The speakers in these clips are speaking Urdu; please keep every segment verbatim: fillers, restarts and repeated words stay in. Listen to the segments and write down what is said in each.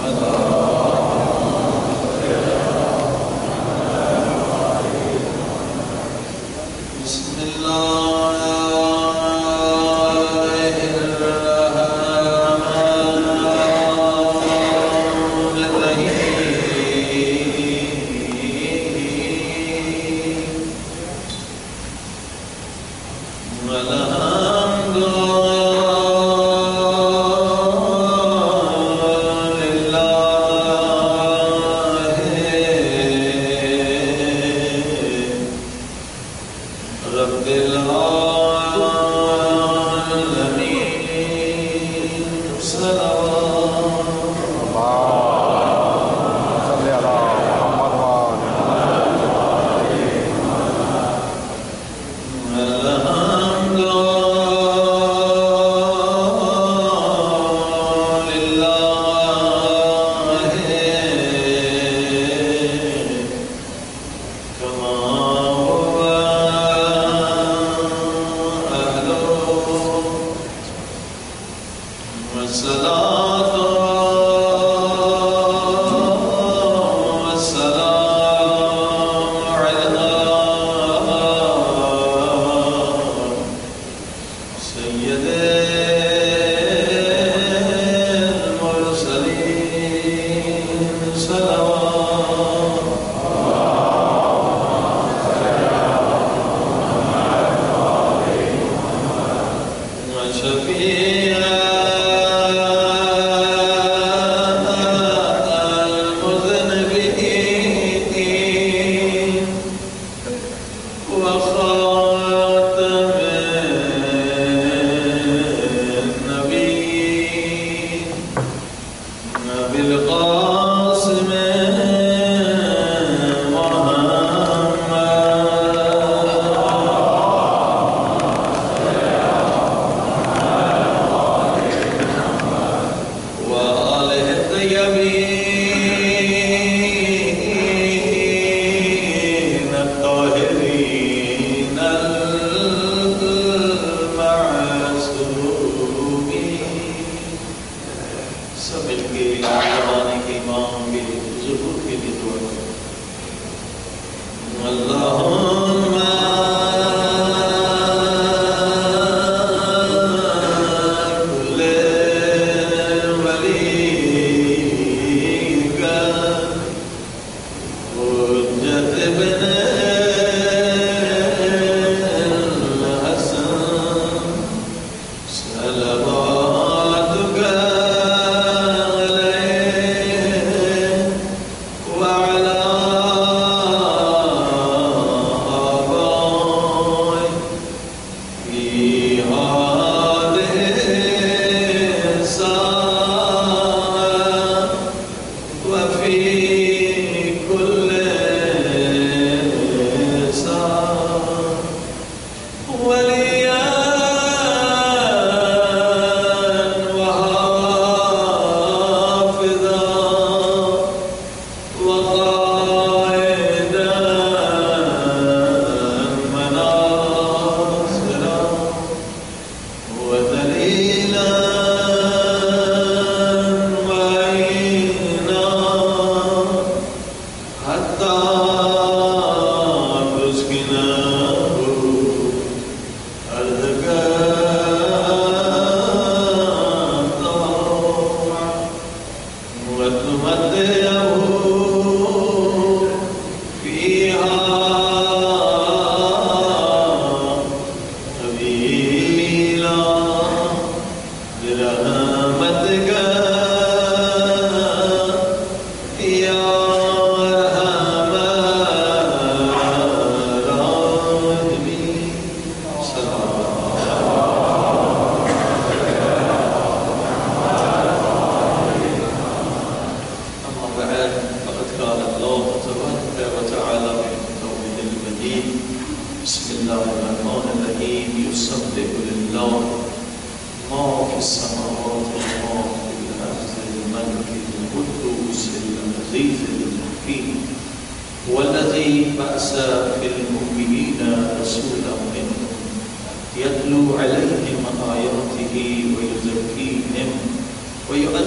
يتلو عليهم آياته ويزكيهم ويعلمهم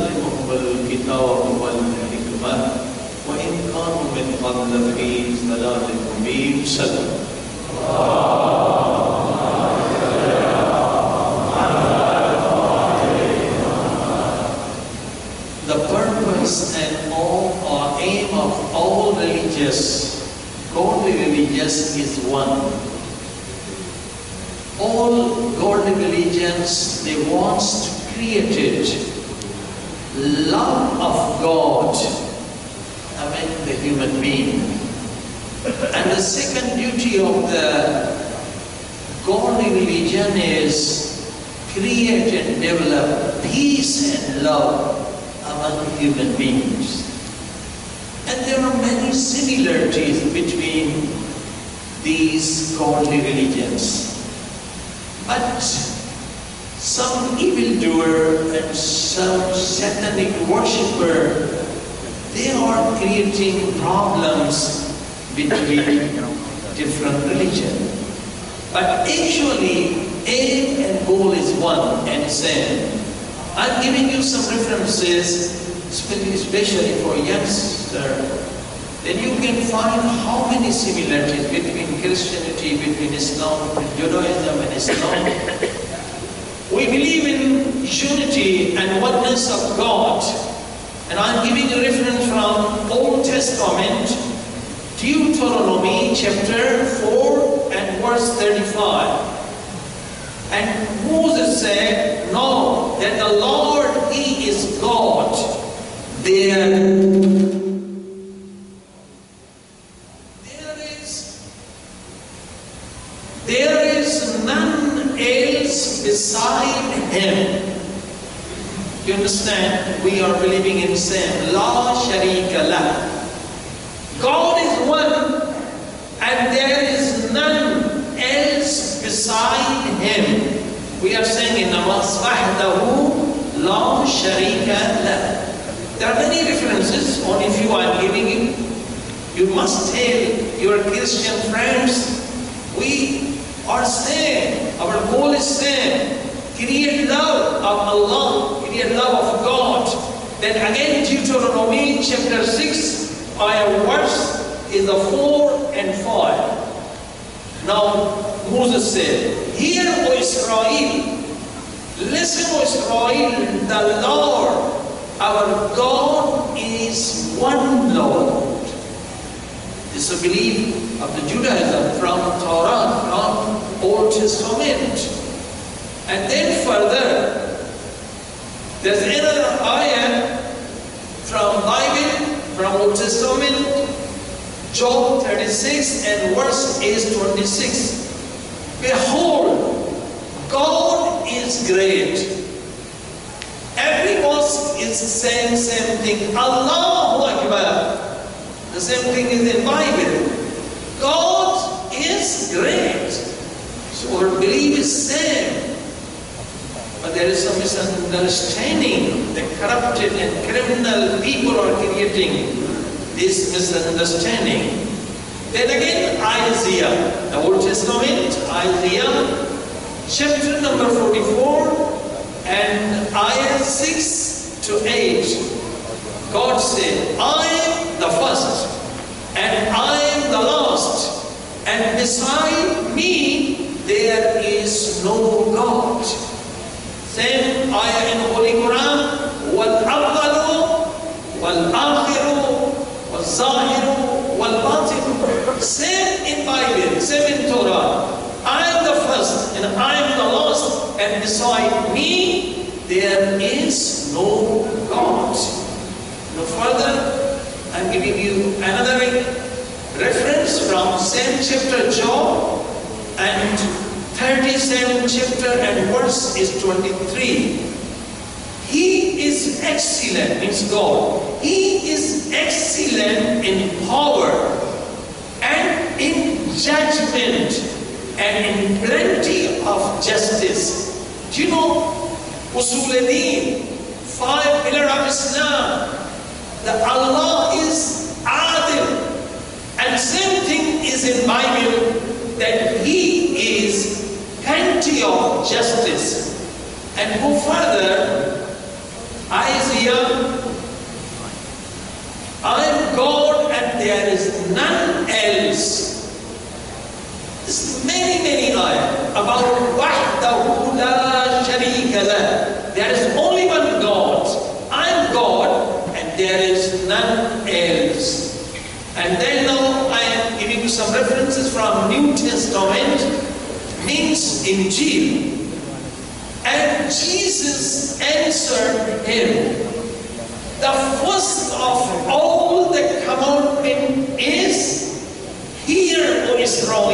الكتاب والحكمة وإن كانوا من قبل في ضلال مبين. صدق. The purpose and all or aim of all religious, godly religious, is one. All godly religions, they want to create it, love of God among the human being. And the second duty of the godly religion is create and develop peace and love among human beings. And there are many similarities between these godly religions. But some evildoer and some satanic worshipper, they are creating problems between different religions. But actually, aim and goal is one and same. I'm giving you some references, especially for youngster. Then you can find how many similarities between Christianity, between Islam, between Judaism and Islam. We believe in unity and oneness of God. And I'm giving a reference from Old Testament, Deuteronomy chapter four and verse thirty-five. And Moses said, "Know that the Lord, He is God. There, there is, there is none else beside Him." You understand? We are believing in the same. La sharika lah. God is one, and there is none else beside Him. We are saying in namaz, "Wahdahu la sharika lah." There are many references. Only few I am giving you. You must tell your Christian friends, we are same. Our goal is same. Create love of Allah. Create love of God. Then again, Deuteronomy chapter six, ayah verse is the four and five. Now Moses said, "Hear, O Israel, listen, O Israel, the Lord, our God is one Lord." This is a belief of the Judaism from Torah, from Old Testament. And then further, there's another ayah from Bible, from Old Testament, Job thirty-six and verse is twenty-six. Behold, God is great. Every mosque is the same, same thing. Allahu Akbar. The same thing is in Bible. God is great. So our belief is same. But there is some misunderstanding. The corrupted and criminal people are creating this misunderstanding. Then again, Isaiah, the Old Testament, Isaiah, chapter number forty-four, and ayah six to eight. God said, "I am the first, and I am the last, and beside me there is no God." Same ayah in Holy Quran, "Wal-awwalu, wal-akhiru, wal-zahiru, wal-batinu." Same in Bible, same in Torah. I am the first, and I am the last, and beside me there is no God. No further, I'm giving you another reference from same chapter Job, and thirty-seventh chapter and verse is twenty-three. He is excellent, means God. He is excellent in power and in judgment and in plenty of justice. Do you know Usul-e-Din, five pillars of Islam, that Allah is Adil, and same thing is in Bible, that He is plenty of justice. And go further, Isaiah there is none else. There's many, many ayat about wahdahu la sharika lah. There is only one God. I am God and there is none else. And then now I am giving you some references from New Testament, means Injil. And Jesus answered him, the first of all the commandment is, hear, O Israel,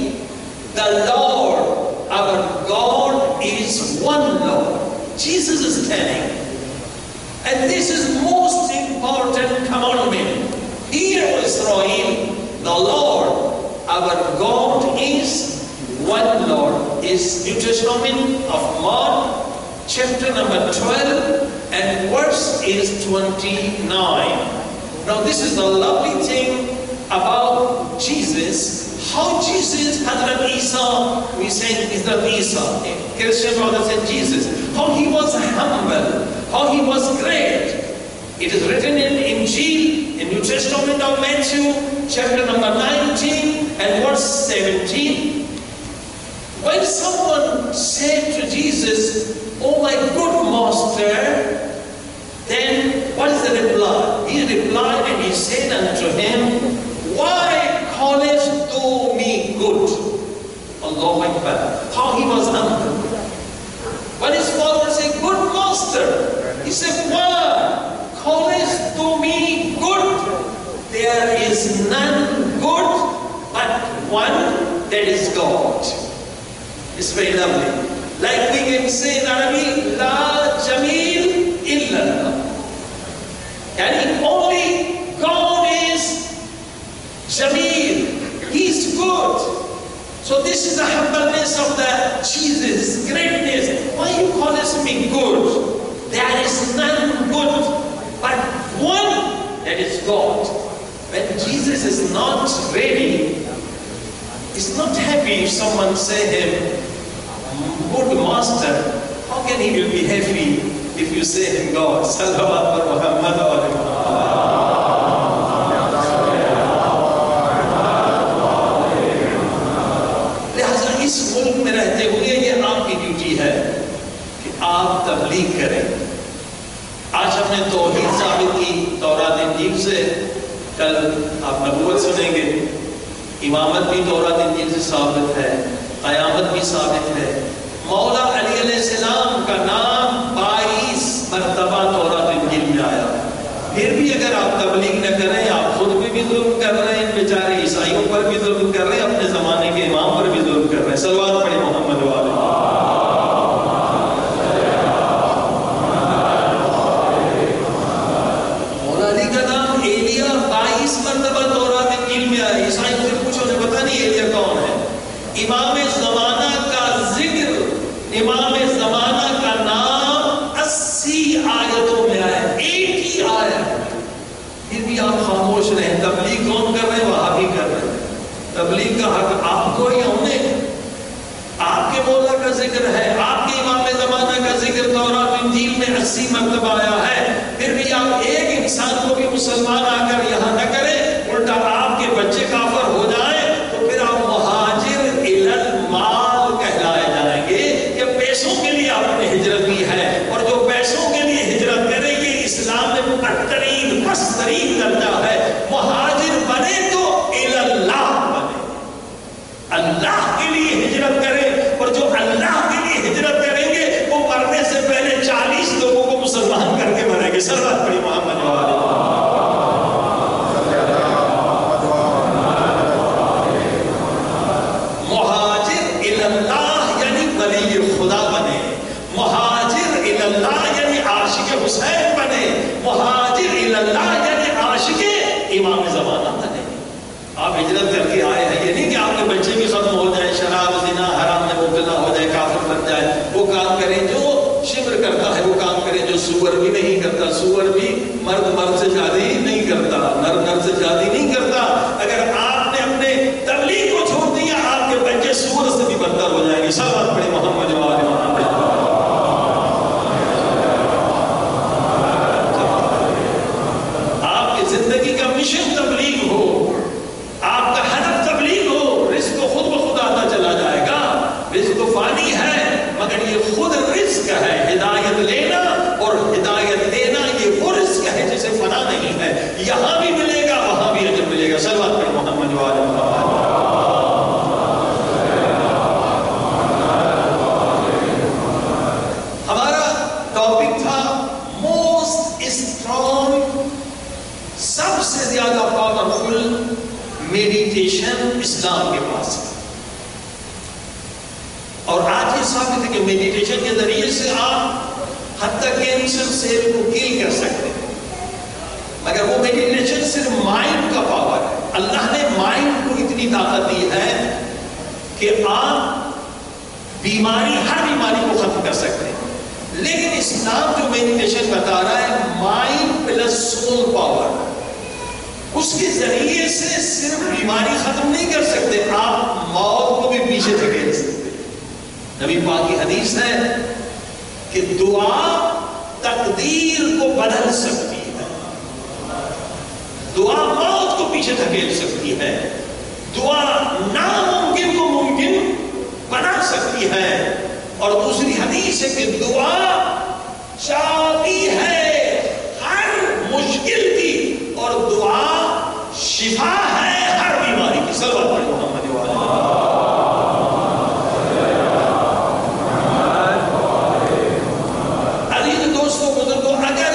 the Lord, our God is one Lord. Jesus is telling. And this is most important commandment. Hear, O Israel, the Lord, our God is one Lord. Is New Testament of Mark, chapter number twelve, and verse is twenty-nine. Now this is the lovely thing about Jesus. How Jesus, Hazrat Isa, we say Hazrat Isa, Christian brother said Jesus, how he was humble, how he was great. It is written in Injil, in New Testament of Matthew, chapter number nineteen and verse seventeen. When someone said to Jesus, oh my good master, then what is the reply? He replied and he said unto him, why callest thou me good? Allahu Akbar. How he was humble. When his father said, good master, he said, why callest thou me good? There is none good but one, that is God. It's very lovely. Like we can say in Arabic, La Jamil Illallah. And only God is Jamil. He's good. So this is the humbleness of the Jesus, greatness. Why you call us me good? There is none good but one, that is God. When Jesus is not ready, he's not happy if someone say him, good master. How can he will be happy if you say him God? Salawat wa Muhammad wa लिहाजा इस मुल्क में रहते हुए ये आपकी ड्यूटी है कि आप तबलीग करें. आज हमने तौहीद साबित की तौरात इंजील से, कल आप नबूवत सुनेंगे. इमामत भी तौरात इंजील से साबित है, क़यामत भी साबित है. मौला अली अलैहिस्सलाम का नाम बाईस मरतबा तौरात इंजील में आया. फिर भी अगर आप तबलीग न करें, आप खुद पे भी जुल्म कर रहे हैं, बेचारे ईसाइयों पर भी जुल्म कर रहे हैं, अपने ज़माने के इमाम पर भी जुल्म कर रहे हैं. सलवात पढ़े मोहम्मद वाले. मौला अली का नाम एलिया बाईस मरतबा तौरात इंजील में आया. ईसाइयों से पूछो, उन्हें पता नहीं एलिया कौन है. इमाम ज़माना का जिक्र, इमाम ज़माना का नाम अस्सी आयतों में आया, एक ही आया. फिर भी आप खामोश रहे. तबलीग कौन कर रहे हैं? वहाँ भी कर रहे हैं. तबलीग का हक आपको ही हमने. आपके मौला का जिक्र है, आपके इमाम ज़माना का जिक्र तौरात इंजील में अस्सी मरतबा आया है. फिर भी आप एक इंसान को भी मुसलमान आकर यहाँ न करें, उल्टा आपके बच्चे काफिर हो जाए, तो फिर आप मुहाजिर इलल माल कहलाए जाएंगे. कि पैसों के लिए आपने हिजरत की है, और जो पैसों के लिए हिजरत करे, ये इस्लाम में बदतरीन पस्तरीन दर्जा है. मुहाजिर बने तो इलल्लाह बने, अल्लाह के लिए हिजरत करें. और जो अल्लाह के लिए हिजरत करेंगे, वो मरने से पहले चालीस लोगों को मुसलमान करके मरेंगे. सरवत पढ़ी मोहम्मद वाले. मुहाजिर इलल्लाह यानी वली खुदा बने. मुहाजिर इलल्लाह यानी आशिक हुसैन बने. मुहाजिर इलल्लाह यानी आशिक इमाम ज़माना बने. आप हिजरत करके आए हैं, ये नहीं कि आपके बच्चे भी खत्म हो जाए, शराब ज़िना हराम में मुब्तला हो जाए, काफिर बन जाए. वो काम करें जो शिम्र करता है, वो काम करें जो सुअर भी नहीं करता. सुअर भी मर्द मर्द से शादी नहीं करता, नर नर से शादी नहीं करता. अगर आपने अपने तबलीग को छोड़ दिया, आपके बच्चे सुअर से भी बदतर हो जाएंगे. सल्लल्लाहु अलैहि मोहम्मद वाले मोहम्मद. आपकी जिंदगी का मिशन तबलीग हो. یہاں بھی ملے گا وہاں بھی اجر ملے گا. صلوات پڑھو محمد و آل محمد. ہمارا ٹاپک تھا موسٹ اسٹرانگ، سب سے زیادہ پاورفل میڈیٹیشن اسلام کے پاس ہے. اور آج یہ ثابت ہے کہ میڈیٹیشن کے ذریعے سے آپ حتی کینسر سیل کو کل کر سکتے ہیں. مگر وہ میڈیٹیشن صرف مائنڈ کا پاور ہے. اللہ نے مائنڈ کو اتنی طاقت دی ہے کہ آپ بیماری، ہر بیماری کو ختم کر سکتے ہیں. لیکن اسلام جو میڈیٹیشن بتا رہا ہے مائنڈ پلس سول پاور، اس کے ذریعے سے صرف بیماری ختم نہیں کر سکتے، آپ موت کو بھی پیچھے دھکیل سکتے. نبی پاک کی حدیث ہے کہ دعا تقدیر کو بدل سکتی ہے، دعا موت کو پیچھے دھکیل سکتی ہے، دعا ناممکن کو ممکن بنا سکتی ہے. اور دوسری حدیث ہے کہ دعا چابی ہے ہر مشکل کی، اور دعا شفا ہے ہر بیماری کی. صلوات پڑھو محمد و آل محمد. عزیز دوستوں بزرگوں، اگر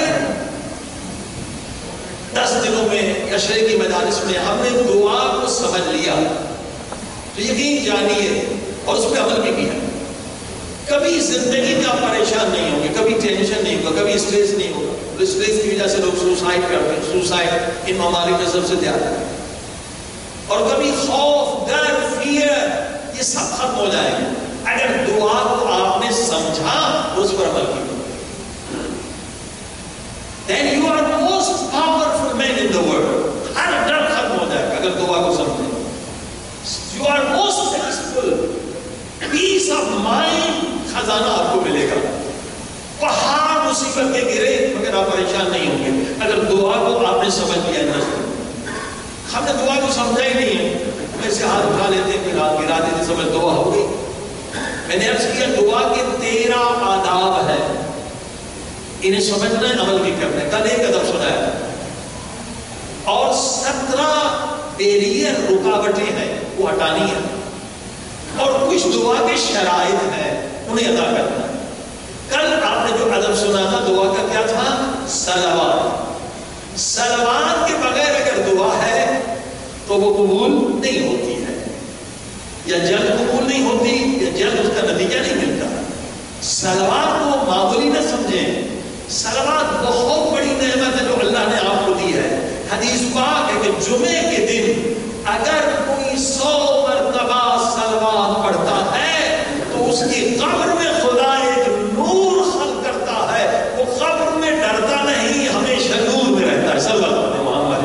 دس دنوں میں عشرے کی مجالس میں ہم نے دعا کو سمجھ لیا تو یقین جانیے اور اس پہ عمل بھی کیا، کبھی زندگی میں آپ پریشان نہیں ہوں گے، کبھی ٹینشن نہیں ہوگا، کبھی اسٹریس نہیں ہوگا. اسٹریس کی وجہ سے لوگ سوسائڈ کرتے ہیں، سوسائڈ ان ممالک میں سب سے زیادہ ہے. اور کبھی خوف، ڈر، فیئر، یہ سب ختم ہو جائے گا اگر دعا کو آپ نے سمجھا اور اس پر عمل کیا. Then you are the most powerful man in the world. ہر ڈر ختم ہو جائے گا اگر دعا کو سمجھے. You are most peaceful. Peace of mind خزانہ آپ کو ملے گا. پہاڑ مصیبت کے گرے مگر آپ پریشان نہیں ہوں گے اگر دعا کو آپ نے سمجھ لیا. ہم نے دعا کو سمجھا ہی نہیں ہے، ویسے ہاتھ اٹھا لیتے ہیں پھر ہاتھ گرا دیتے، سمجھ دعا ہو گئی. میں نے عرض کیا دعا کے تیرہ آداب ہیں، انہیں سمجھنا ہے، عمل بھی کرنا ہے. کل ایک ادب سنایا اور سترہ بیریئر رکاوٹیں ہیں وہ ہٹانی ہے، اور کچھ دعا کے شرائط ہیں انہیں ادا کرنا ہے. کل آپ نے جو ادب سنا تھا دعا کا کیا تھا؟ صلوات. صلوات کے بغیر اگر دعا ہے تو وہ قبول نہیں ہوتی ہے، یا جلد قبول نہیں ہوتی یا جلد اس کا نتیجہ نہیں ملتا. صلوات کو معمولی نہ سمجھیں، صلوات بہت بڑی نعمت ہے جو اللہ نے آپ کو دی ہے. حدیث پاک ہے کہ جمعے کے دن اگر کوئی سو مرتبہ صلوات پڑھتا ہے تو اس کی قبر میں خدا ایک نور خلق کرتا ہے، وہ قبر میں ڈرتا نہیں، ہمیشہ نور میں رہتا ہے. صلی اللہ علیہ محمد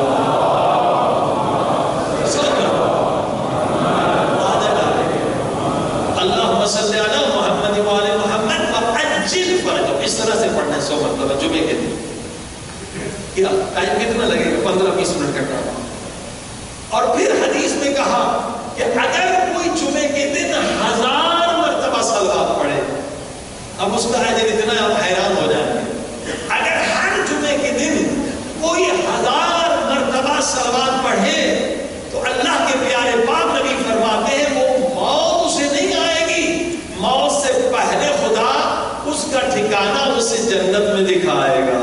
اللہم صلی علی محمد و آل محمد وعجل فرجہ. اس طرح سے پڑھنا ہے سو مرتبہ جمعے کے دن. کیا ٹائم کتنا لگے گا؟ پندرہ بیس منٹ کا کام. اور پھر حدیث میں کہا کہ اگر کوئی جمعے کے دن ہزار مرتبہ صلوات پڑھے، اب اس کا اجر اتنا آپ حیران ہو جائیں گے. اگر ہر جمعے کے دن کوئی ہزار مرتبہ صلوات پڑھے تو اللہ کے پیارے پاک نبی فرماتے ہیں وہ موت اسے نہیں آئے گی، موت سے پہلے خدا اس کا ٹھکانہ اسے جنت میں دکھائے گا.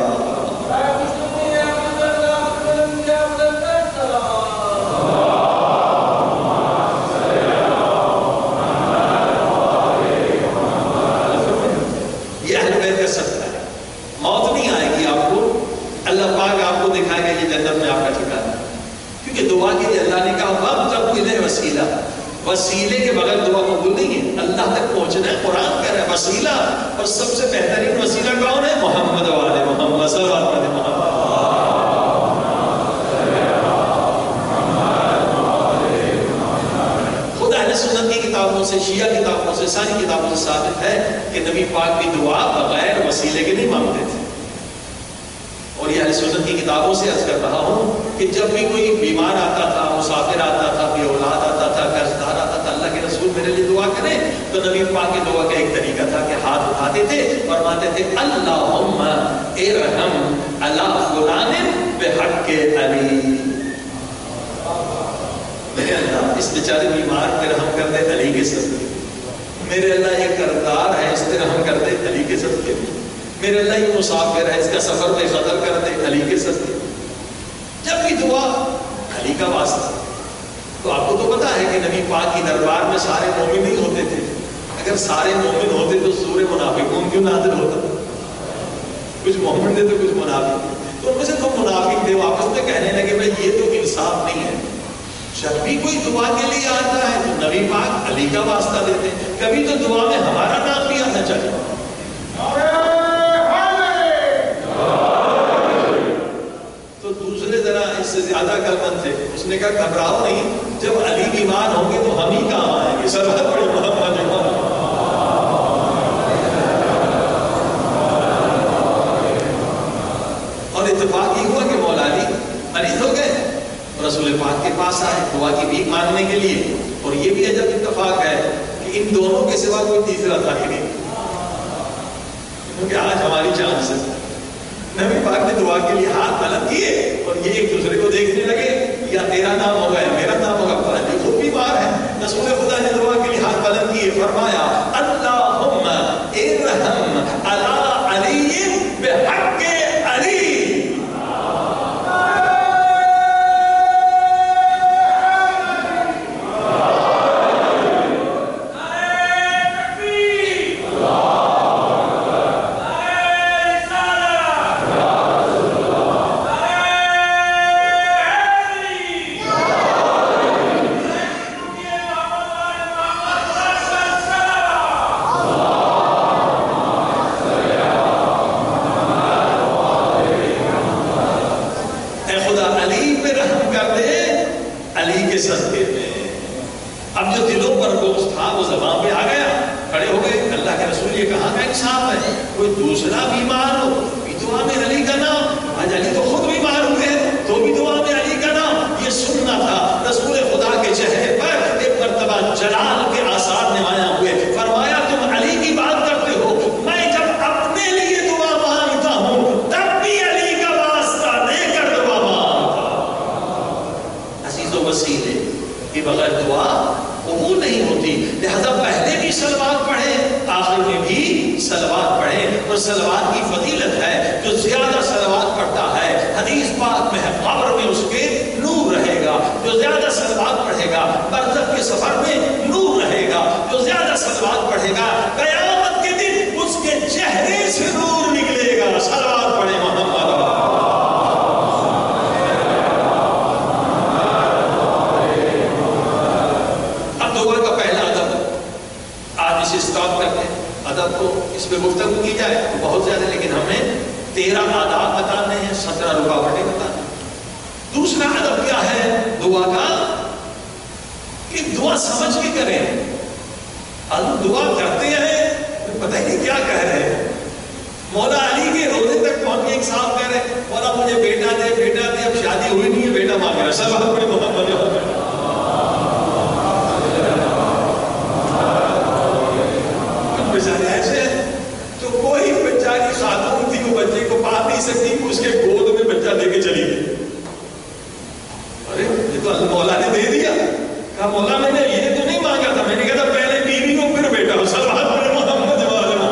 موت نہیں آئے گی آپ کو، اللہ پاک آپ کو دکھائے گا یہ جنت میں آپ کا ٹھکانہ. کیونکہ دعا کے لیے اللہ نے کہا وابتغوا الیہ وسیلہ، وسیلے کے بغیر دعا قبول نہیں ہے. اللہ تک پہنچنا ہے، قرآن کہہ رہا ہے وسیلہ، اور سب سے بہترین وسیلہ کون ہے؟ محمد و آل محمد صلی اللہ علیہ محمد. خود اہل سنت کی کتابوں سے، شیعہ کتابوں سے، ساری کتابوں سے ثابت ہے کہ نبی پاک کی دعا بغیر وسیلے کے نہیں مانگتے تھے. اور یہ اہل سنت کی کتابوں سے عرض کر رہا ہوں کہ جب بھی کوئی بیمار آتا تھا، مسافر آتا تھا، بے اولاد آتا تھا، قرضدار آتا تھا، اللہ کے رسول میرے لیے دعا کریں، تو نبی پاک کی دعا کا ایک طریقہ تھا کہ ہاتھ اٹھاتے تھے اور مانتے تھے اللہم ارحم علی فلان بحق علی. میرے اللہ اس بیچارے بیمار پہ رحم کر دے علی کے صدقے. میرے اللہ یہ کردار ہے اس پہ رحم کر دے علی کے صدقے. میرے اللہ یہ مسافر ہے اس کا سفر بے خطر کر دے علی کے صدقے. جب بھی دعا علی کا واسطہ. تو آپ کو تو پتا ہے کہ نبی پاک کی دربار میں سارے مومن نہیں ہوتے تھے. اگر سارے مومن ہوتے تو سورہ منافقون کیوں نازل ہوتا؟ کچھ مومن تھے تو کچھ منافق. تو ان میں سے تو منافق تھے وہ آپس میں کہنے لگے بھائی یہ تو انصاف نہیں ہے. جب بھی کوئی دعا کے لیے آتا ہے تو نبی پاک علی کا واسطہ دیتے ہیں. کبھی تو دعا میں ہمارا نام بھی آنا چاہیے. تو دوسرے ذرا اس سے زیادہ کلمند تھے. اس نے کہا گھبراؤ نہیں, جب علی بیمار ہوں گے تو ہم ہی کہاں آئیں گے. سرحد بڑے محمد جوان. اور اتفاق یہ ہوا کہ مولا علی مریض ہو گئے, رسول پاک کے پاس آئے دعا کی بھیک مانگنے کے لیے. اور یہ بھی عجب اتفاق ہے کہ ان دونوں کے سوا کوئی تیسرا تھا ہی نہیں, کیونکہ آج ہماری چانس ہے. نبی پاک نے دعا کے لیے ہاتھ بلند کیے اور یہ ایک دوسرے کو دیکھنے لگے, یا تیرا نام ہوگا یا میرا نام ہوگا. علی خود بیمار ہے. رسول خدا نے دعا کے لیے ہاتھ بلند کیے, فرمایا اللہم ارحم علی علی بحق علی. اب جو دلوں پر بوجھ تھا وہ زبان پہ آ گیا. کھڑے ہو گئے. اللہ کے رسول یہ کہاں کا انصاف ہے, کوئی دوسرا بیمار ہو بھی دعا میں علی کا نام. آج علی تو خود بیمار ہوئے تو بھی دعا میں علی کا نام. یہ سننا تھا. رسول خدا کے چہرے پر ایک مرتبہ جلال کے آثار نمایاں ہوئے. فرمایا تم علی کی بات کرتے ہو, میں جب اپنے لیے دعا مانگتا ہوں تب بھی علی کا واسطہ دے کر دعا مانگتا. عزیز و وسیلے کہ بغیر دعا قبول نہیں ہوتی. لہذا پہلے بھی صلوات پڑھیں, آخر میں بھی صلوات پڑھیں. اور صلوات کی فضیلت ہے, جو زیادہ صلوات پڑھتا ہے حدیث پاک میں ہے قبر میں اس کے نور رہے گا. جو زیادہ صلوات پڑھے گا برزخ کے سفر میں نور رہے گا. جو زیادہ صلوات پڑھے گا قیامت کے دن اس کے چہرے سے نور نکلے گا. صلوات پڑھیں محمد. ادب کو اس پہ گفتگو کی جائے تو بہت زیادہ, لیکن ہمیں تیرہ آداب بتانے ہیں, سترہ رکاوٹیں بتانے ہیں. دوسرا ادب کیا ہے دعا کا, کہ دعا سمجھ کے کریں. اب دعا کرتے ہیں پتہ ہی نہیں کیا کہہ رہے ہیں. مولا علی کے روزے تک پہنچ کے ایک صاحب کہہ رہے ہیں مولا مجھے بیٹا دے بیٹا دے. اب شادی ہوئی نہیں ہے, بیٹا مانگ رہا ہے. سب بڑے محمد ایسے تو کوئی بچہ کی خاتون تھی وہ بچے کو پال نہیں سکتی, اس کے گود میں بچہ دے کے چلی گئی. ارے یہ تو مولا نے دے دیا. کہا مولا میں نے یہ تو نہیں مانگا تھا, میں نے کہا تھا پہلے بیوی کو پھر بیٹا ہو. صلوات پڑھیں محمد والے.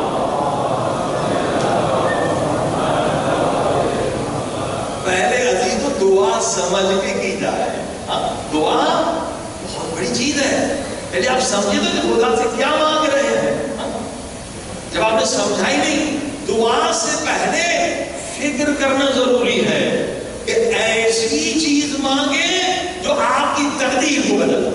پہلے عزیز تو دعا سمجھ کے کی جائے. دعا بہت بڑی چیز ہے. یعنی آپ سمجھے تو کہ خدا سے کیا مانگ رہے ہیں. جب آپ نے سمجھا ہی نہیں, دعا سے پہلے فکر کرنا ضروری ہے کہ ایسی چیز مانگے جو آپ کی تقدیر کو بدل.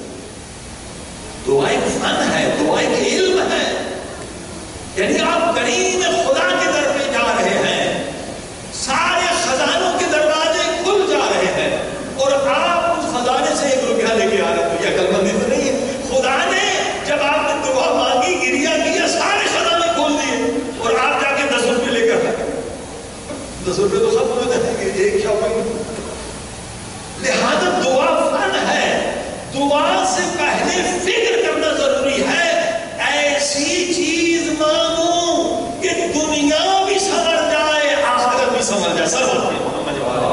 دعا ایک فن ہے, دعا ایک علم ہے. یعنی آپ کریم خدا کے در پہ جا رہے ہیں, سارے خزانوں کے دروازے کھل جا رہے ہیں, اور آپ اس خزانے سے ایک روپیہ لے کے آ رہے ہیں. یہ عقل مندی تو نہیں ہے. خدا نے جب آپ نے دعا مانگی, گریا کیا, سارے خزانے کھول دیے, اور آپ جا کے دس روپے لے کر آئے. دس روپے تو ختم ہو جائیں گے, ایک شاپنگ. لہذا دعا فن ہے. دعا سے پہلے فکر کرنا ضروری ہے. ایسی چیز مانگو کہ دنیا بھی سمجھ جائے, آخرت بھی سمجھ جائے. سب محمد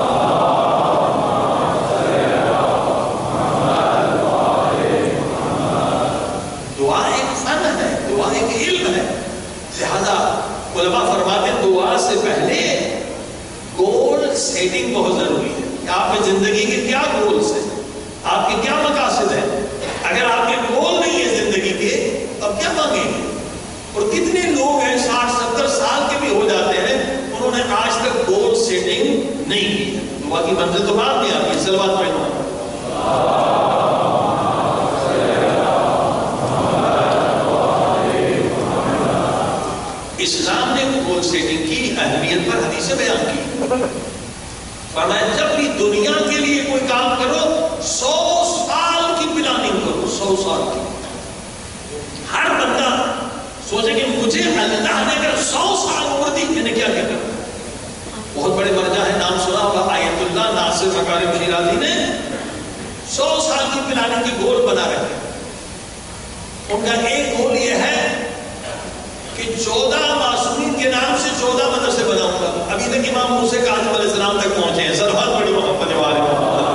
بہت ضروری ہے کہ آپ کی زندگی کے کیا گولز ہیں، آپ کے کیا مقاصد ہیں. اگر آپ کے گول نہیں ہے زندگی کے تو آپ کیا مانگیں گے؟ اور کتنے لوگ ہیں ساٹھ ستر سال کے بھی ہو جاتے ہیں، انہوں نے آج تک گول سیٹنگ نہیں کی ہے. دعا کی منزل تو بعد میں آتی ہے. صلوات پڑھنا. اسلام نے گول سیٹنگ کی اہمیت پر حدیثیں بیان کی. فرمایا جب بھی دنیا کے لیے کوئی کام کرو سو سال کی پلاننگ کرو. سو سال کی. ہر بندہ سوچے کہ مجھے اللہ نے اگر سو سال عمر دی میں نے کیا کیا کرنا. بہت بڑے مرجع ہے، نام سنا ہوگا آیت اللہ ناصر مکارم شیرازی نے سو سال کی پلاننگ کی گول بنا رکھے. ان کا ایک گول یہ ہے کہ چودہ معصومین کے نام سے چودہ مدرسے بناؤں گا. ابھی تک امام موسیٰ کاظم علیہ السلام تک پہنچے ہیں. صلوات پڑھی محمد والے محمد.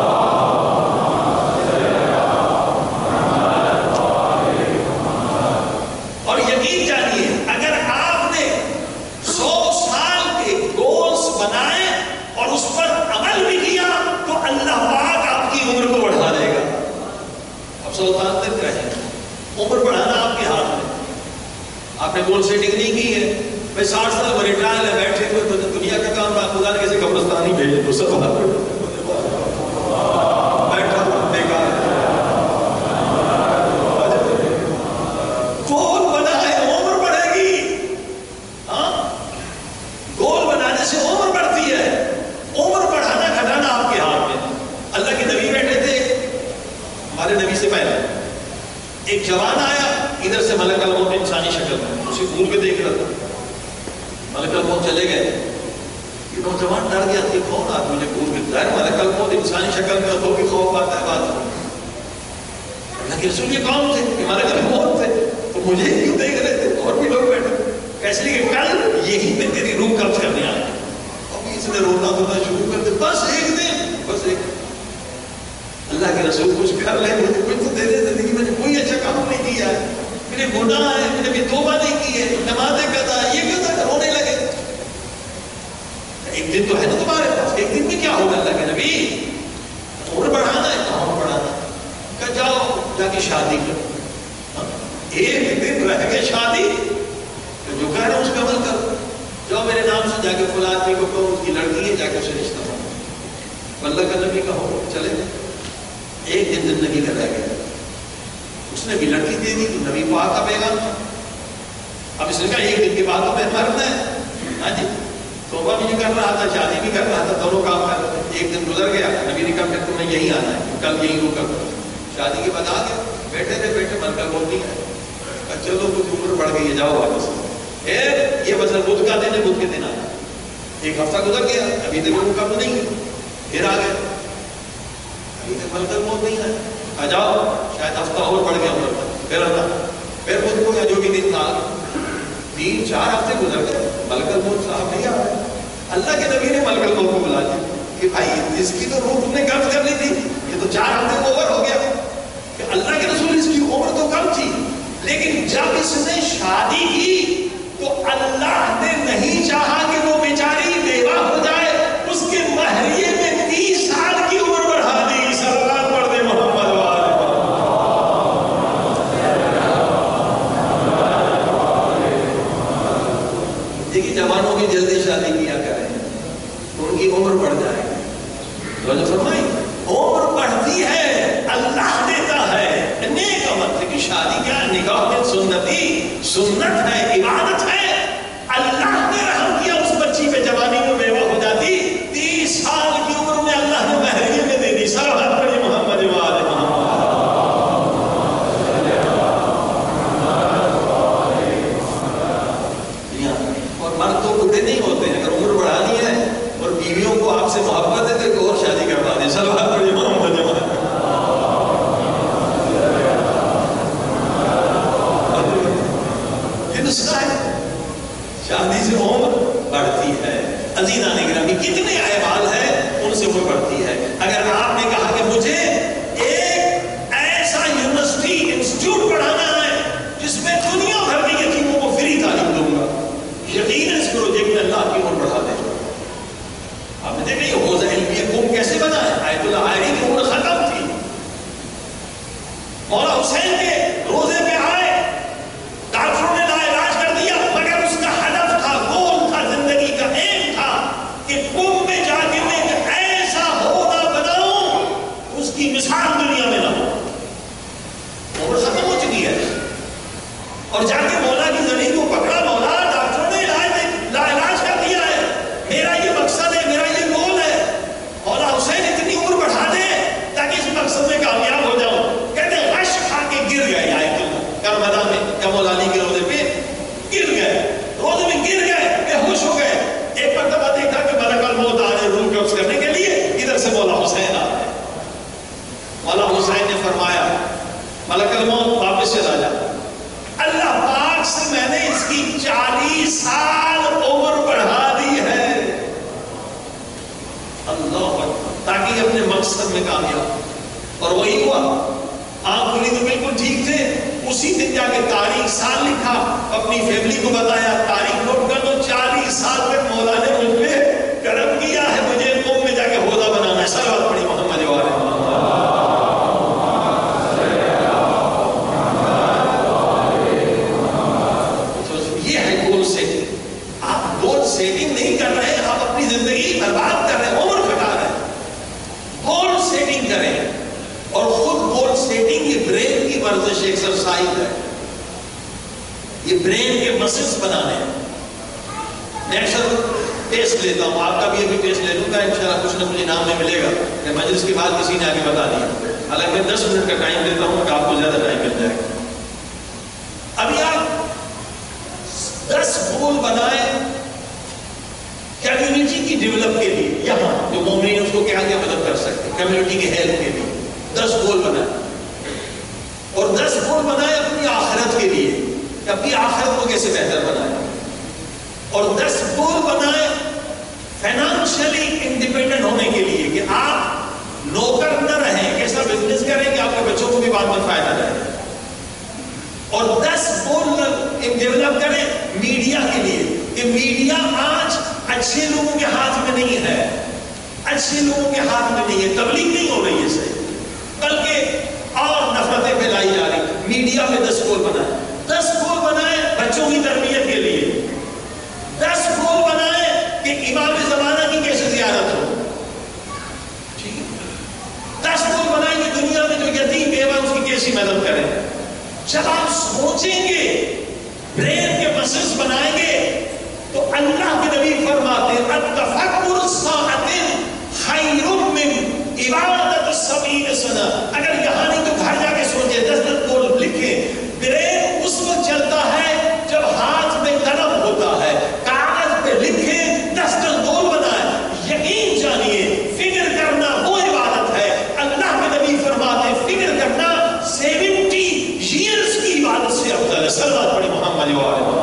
اور یقین جانیے اگر آپ نے سو سال کے گولز بنائے اور اس پر عمل بھی کیا تو اللہ پاک آپ کی عمر کو بڑھا دے گا. اب سلطان تک رہے عمر بڑھانا آپ کے ہاتھ میں. آپ نے گول سیٹنگ نہیں کی ہے، بھائی ساٹھ سال بڑے ٹرائل ہے بیٹھے ہوئے تو دنیا کا کام ہے، خدا نے کسی قبرستان ہی بھیجے تو سب بیٹھا بیکار. گول بنا ہے عمر بڑھے گی. ہاں گول بنانے سے عمر بڑھتی ہے. عمر بڑھانا گھٹانا آپ کے ہاتھ میں. اللہ کے نبی بیٹھے تھے، ہمارے نبی سے پہلے ایک جوان آیا، ادھر سے ملک الموت انسانی شکل میں اسے گھور کے دیکھ رہا تھا. ملک الموت چلے گئے. یہ نوجوان ڈر گیا کہ کون آدمی مجھے گھور کے ظاہر ملک الموت انسانی شکل میں تو بھی خوف آتا ہے. بات اللہ کے رسول یہ کون تھے؟ یہ ملک الموت تھے. تو مجھے کیوں دیکھ رہے تھے؟ اور بھی لوگ بیٹھے. کیسے لیے کہ کل یہی پہ تیری روح قبض کرنے آئے. ابھی اس نے رونا دھونا شروع کر دے. بس ایک دن بس ایک اللہ کے رسول کچھ کر لیں مجھے کچھ تو دے دے. زندگی میں نے کوئی اچھا کام نہیں کیا ہے، میرے گناہ ہے، میں نے بھی توبہ نہیں کی ہے، نمازیں قضا یہ قضا رونے لگے. ایک دن تو ہے نا تمہارے پاس، ایک دن میں کیا ہوگا اللہ کے نبی؟ عمر بڑھانا ہے. کہاں بڑھانا؟ کہ جاؤ جا کے شادی کرو. ایک دن رہ کے شادی جو کہہ رہے ہیں اس پہ عمل کرو. جاؤ میرے نام سے جا کے فلاں آدمی کو کہو اس کی لڑکی ہے جا کے اسے رشتہ ہو. اللہ کا نبی کا ہو چلے گئے. ایک دن زندگی کا رہ گیا. اس نے بھی لڑکی دے دی تو نبی پاک کا پیغام تھا. اب اس نے کہا ایک دن کے بعد تو میں مرنا ہے. ہاں جی توبہ بھی نہیں کر رہا تھا، شادی بھی کر رہا تھا، دونوں کام کر رہے تھے. ایک دن گزر گیا. نبی نے کہا پھر تمہیں یہی آنا ہے، کل یہی رکا. شادی کے بعد آ گیا. بیٹھے تھے بیٹھے من کا بول نہیں ہے. چلو کچھ عمر بڑھ گئی ہے جاؤ واپس. یہ مثلا بدھ کا دن ہے، بدھ کے دن آیا. ایک ہفتہ گزر گیا ابھی تک وہ کم نہیں. پھر آ گئے ابھی تک مل کا موت نہیں آیا. آ جاؤ شاید ہفتہ اور پڑ گیا عمر. پھر آتا پھر خود کو جو بھی دن تھا. تین چار ہفتے گزر گئے ملک الموت صاحب نہیں آ رہے. اللہ کے نبی نے ملک الموت کو بلا دیا کہ بھائی اس کی تو روح تم نے قبض کر لی تھی، یہ تو چار ہفتے اوور ہو گیا. کہ اللہ کے رسول اس کی عمر تو کم تھی، لیکن جب اس نے شادی کی تو اللہ نے نہیں چاہا کہ وہ بیچاری بیوہ ہو جائے. اس کے مہریے میں تیس سال کی عمر بڑھا دی. صلوات پڑھ دے محمد والے. دیکھیے جوانوں کی جلدی شادی کیا کریں تو ان کی عمر بڑھ جائے گی. تو فرمائی عمر بڑھتی ہے اللہ دیتا ہے. نیک عمل کی شادی کیا نکاح میں سنتی سنت ہے، عبادت ہے. اللہ نے رحم کیا اس بچی پہ جوانی میں بیوہ ہو جاتی. تیس سال کی عمر میں اللہ نے مہریے میں دے دی. صلوات پڑھی محمد والے محمد. اور مرد تو بڈھے نہیں ہوتے ہیں. اگر عمر بڑھانی ہے اور بیویوں کو آپ سے محبت ہے تو اور شادی کروا دیں. صلوات پڑھی محمد والے. شادی سے عمر بڑھتی ہے. عزیزان گرامی کتنے اعمال ہیں ان سے عمر بڑھتی ہے. اگر آپ نے کہا کہ مجھے ایک ایسا یونیورسٹی انسٹیٹیوٹ پڑھانا ہے جس میں دنیا بھر کی یتیموں کو فری تعلیم دوں گا، یقین اس پروجیکٹ میں اللہ کی عمر بڑھا دے. آپ نے دیکھا یہ حوزہ علم حسین کے روزے پہ آئے، ڈاکٹروں نے لا علاج کر دیا، مگر اس کا ہدف تھا، گول تھا، زندگی کا ایم تھا کہ قم میں جا کے میں ایک ایسا ہونا بناؤں اس کی مثال دنیا میں نہ ہو۔ عمر ختم ہو چکی ہے اور جا کے مولا کی زمین کو پکڑا، مولا ڈاکٹروں نے علاج لا علاج کر دیا ہے، میرا یہ مقصد ہے، میرا یہ گول ہے، مولا حسین اتنی عمر بڑھا دے تاکہ اس مقصد میں کامیاب ہو جاؤں۔ کہتے ہیں غش کھا کے گر گئے، آئے کربلا میں مولا علی کے روزے پہ گر گئے، روزے میں گر گئے، بے ہوش ہو گئے۔ ایک مرتبہ دیکھا کہ ملک الموت آ رہے روح قبض کرنے کے لیے، ادھر سے مولا حسین آ رہے۔ مولا حسین نے فرمایا ملک الموت واپس چلا جا، اللہ پاک سے میں نے اس کی چالیس سال عمر بڑھا دی ہے، اللہ تاکہ اپنے مقصد میں کامیاب۔ اور وہی ہوا، آپ کھلی تو بالکل ٹھیک تھے، اسی دن جا کے تاریخ سال لکھا، اپنی فیملی کو بتایا، تاریخ نوٹ کر دو، چالیس سال تک مولا نے مجھ پہ کرم کیا ہے، مجھے قوم میں جا کے عہدہ بنانا ہے۔ صلوات پڑھی محمد والے۔ یہ ہے گول سیٹنگ۔ آپ گول سیٹنگ نہیں کر رہے، آپ اپنی زندگی برباد کر رہے ہیں، عمر گھٹا رہے ہیں۔ گول سیٹنگ کریں، اور خود گول سیٹنگ یہ برین کی ورزش ایکسرسائز ہے، یہ برین کے مسلز بنانے ہیں۔ میں اکثر ٹیسٹ لیتا ہوں، آپ کا بھی ابھی ٹیسٹ لے لوں گا انشاءاللہ، کچھ نہ کچھ انعام میں ملے گا کہ مجلس کے بعد کسی نے آگے بتا دیا، حالانکہ میں دس منٹ کا ٹائم دیتا ہوں کہ آپ کو زیادہ ٹائم مل جائے گا۔ ابھی آپ دس گول بنائیں کمیونٹی کی ڈیولپ کے لیے، یہاں جو مومنین اس کو کیا آگے مدد کر سکتے، کمیونٹی کے ہیلپ کے لیے دس گول بنائیں، اور دس گول بنائیں اپنی آخرت کے لیے کہ اپنی آخرت کو کیسے بہتر بنائیں، اور دس گول بنائیں فائنانشلی انڈیپینڈنٹ ہونے کے لیے کہ آپ نوکر نہ رہیں، کیسا بزنس کریں کہ آپ کے بچوں کو بھی بعد میں فائدہ رہے، اور دس گول ڈیولپ کریں میڈیا کے لیے کہ میڈیا آج اچھے لوگوں کے ہاتھ میں نہیں ہے، اچھے لوگوں کے ہاتھ میں نہیں ہے، تبلیغ نہیں ہو رہی ہے صحیح، بلکہ اور نفرتیں پھیلائی جا رہی۔ میڈیا میں دس گول بنائیں، دس گول بنائیں بچوں کی تربیت کے لیے، دس گول بنائیں کہ امام زمانہ کی کیسے زیارت ہو، ٹھیک ہے، دس گول بنائیں کہ دنیا میں جو یتیم بیوہ اس کی کیسی مدد کریں۔ جب آپ سوچیں گے، برین کے مسلز بنائیں گے، تو اللہ کے نبی فرماتے ہیں التفکر ساعۃ خیر من عبادت سبعین سنہ۔ اگر یہاں نہیں تو گھر جا کے سوچیں، دس دس گول لکھیں۔ برین اس وقت چلتا ہے جب ہاتھ میں قلم ہوتا ہے، کاغذ پہ لکھیں، دس دس گول بنائیں، یقین جانیے فکر کرنا وہ عبادت ہے۔ اللہ کے نبی فرماتے ہیں فکر کرنا سیونٹی ایئرز کی عبادت سے افضل ہے۔ صلوات پڑھی محمد وآلہ۔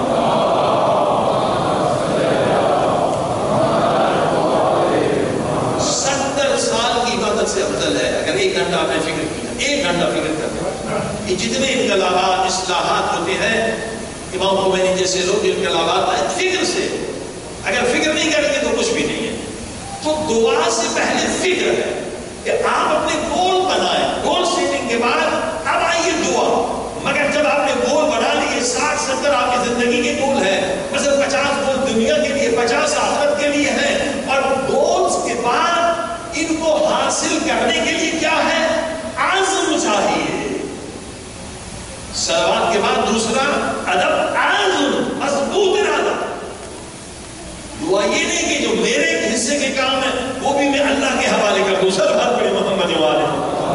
سے افضل ہے اگر ایک گھنٹہ آپ نے فکر کیا، ایک گھنٹہ فکر کرنا۔ یہ جتنے انقلابات اصلاحات ہوتے ہیں، امام خمینی جیسے لوگ انقلابات آئے فکر سے، اگر فکر نہیں کریں گے تو کچھ بھی نہیں ہے۔ تو دعا سے پہلے فکر ہے کہ آپ اپنے گول بنائیں، گول سیٹنگ کے بعد اب آئیے دعا۔ مگر جب آپ نے گول بنا لیے، ساٹھ ستر آپ کی زندگی کے گول ہیں، مثلا پچاس گول دنیا کے لیے، پچاس آخرت کے لیے ہیں، اور گولز کے بعد ان کو حاصل کرنے کے لیے کیا ہے؟ عزم چاہیے۔ صلوات کے بعد دوسرا ادب عزم، مضبوط ارادہ۔ دعا یہ نہیں کہ جو میرے حصے کے کام ہے وہ بھی میں اللہ کے حوالے کر دوں۔ صلوات پڑھیں محمد والے۔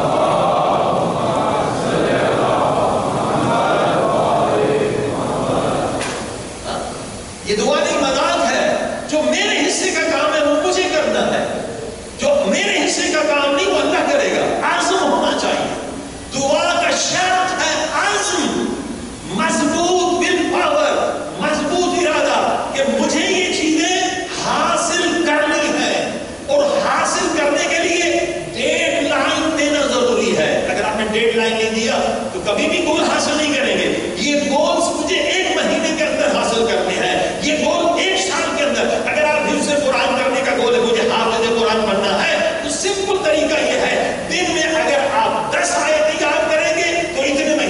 یہ دعا نہیں مذاق ہے، جو میرے حصے کا کام ہے وہ مجھے کرنا ہے، جو میرے حصے کا کام نہیں وہ اللہ کرے گا۔ عزم ہونا چاہیے۔ دعا کا شرط ہے عزم، مضبوط ول پاور، مضبوط ارادہ کہ مجھے یہ چیزیں حاصل کرنی ہے، اور حاصل کرنے کے لیے ڈیڈ لائن دینا ضروری ہے۔ اگر آپ نے ڈیڈ لائن نہیں دیا تو کبھی بھی گول حاصل نہیں کریں گے۔ یہ گولز مجھے ایک مہینے کے اندر حاصل کرنے ہیں، یہ گول ایک سال کے اندر۔ اگر آپ حفظ قرآن کرنے کا گول ہے، مجھے حافظ قرآن پڑھنا ہے، تو سمپل طریقہ یہ ہے، دن میں اگر آپ دس آیتیں یاد کریں گے تو اتنے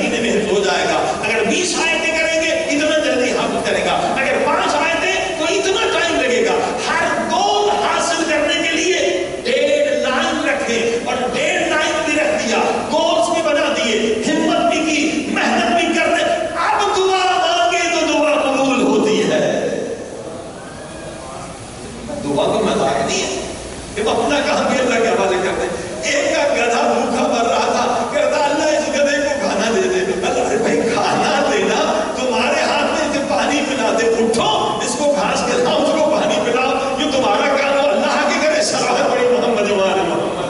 گئے اور ڈیڈ لائن بھی رکھ دیا، گولز بھی بنا دیے، ہمت بھی کی، محنت بھی کر دے، اب دعا مانگے تو دعا قبول ہوتی ہے۔ دعا کو مذاق نہیں ہے کہ وہ اپنا کام بھی اللہ کے حوالے کر دیں۔ ایک کا گدھا بھوکا مر رہا تھا، کہتا اللہ اس گدھے کو کھانا دے دے۔ اللہ سے بھائی کھانا دینا تمہارے ہاتھ میں، اسے پانی پلا دے، اٹھو اس کو گھاس کھلاؤ، اس کو پانی پلاؤ، یہ تمہارا کام ہو، اللہ کی کرے صلوات پڑھی محمد وآل محمد۔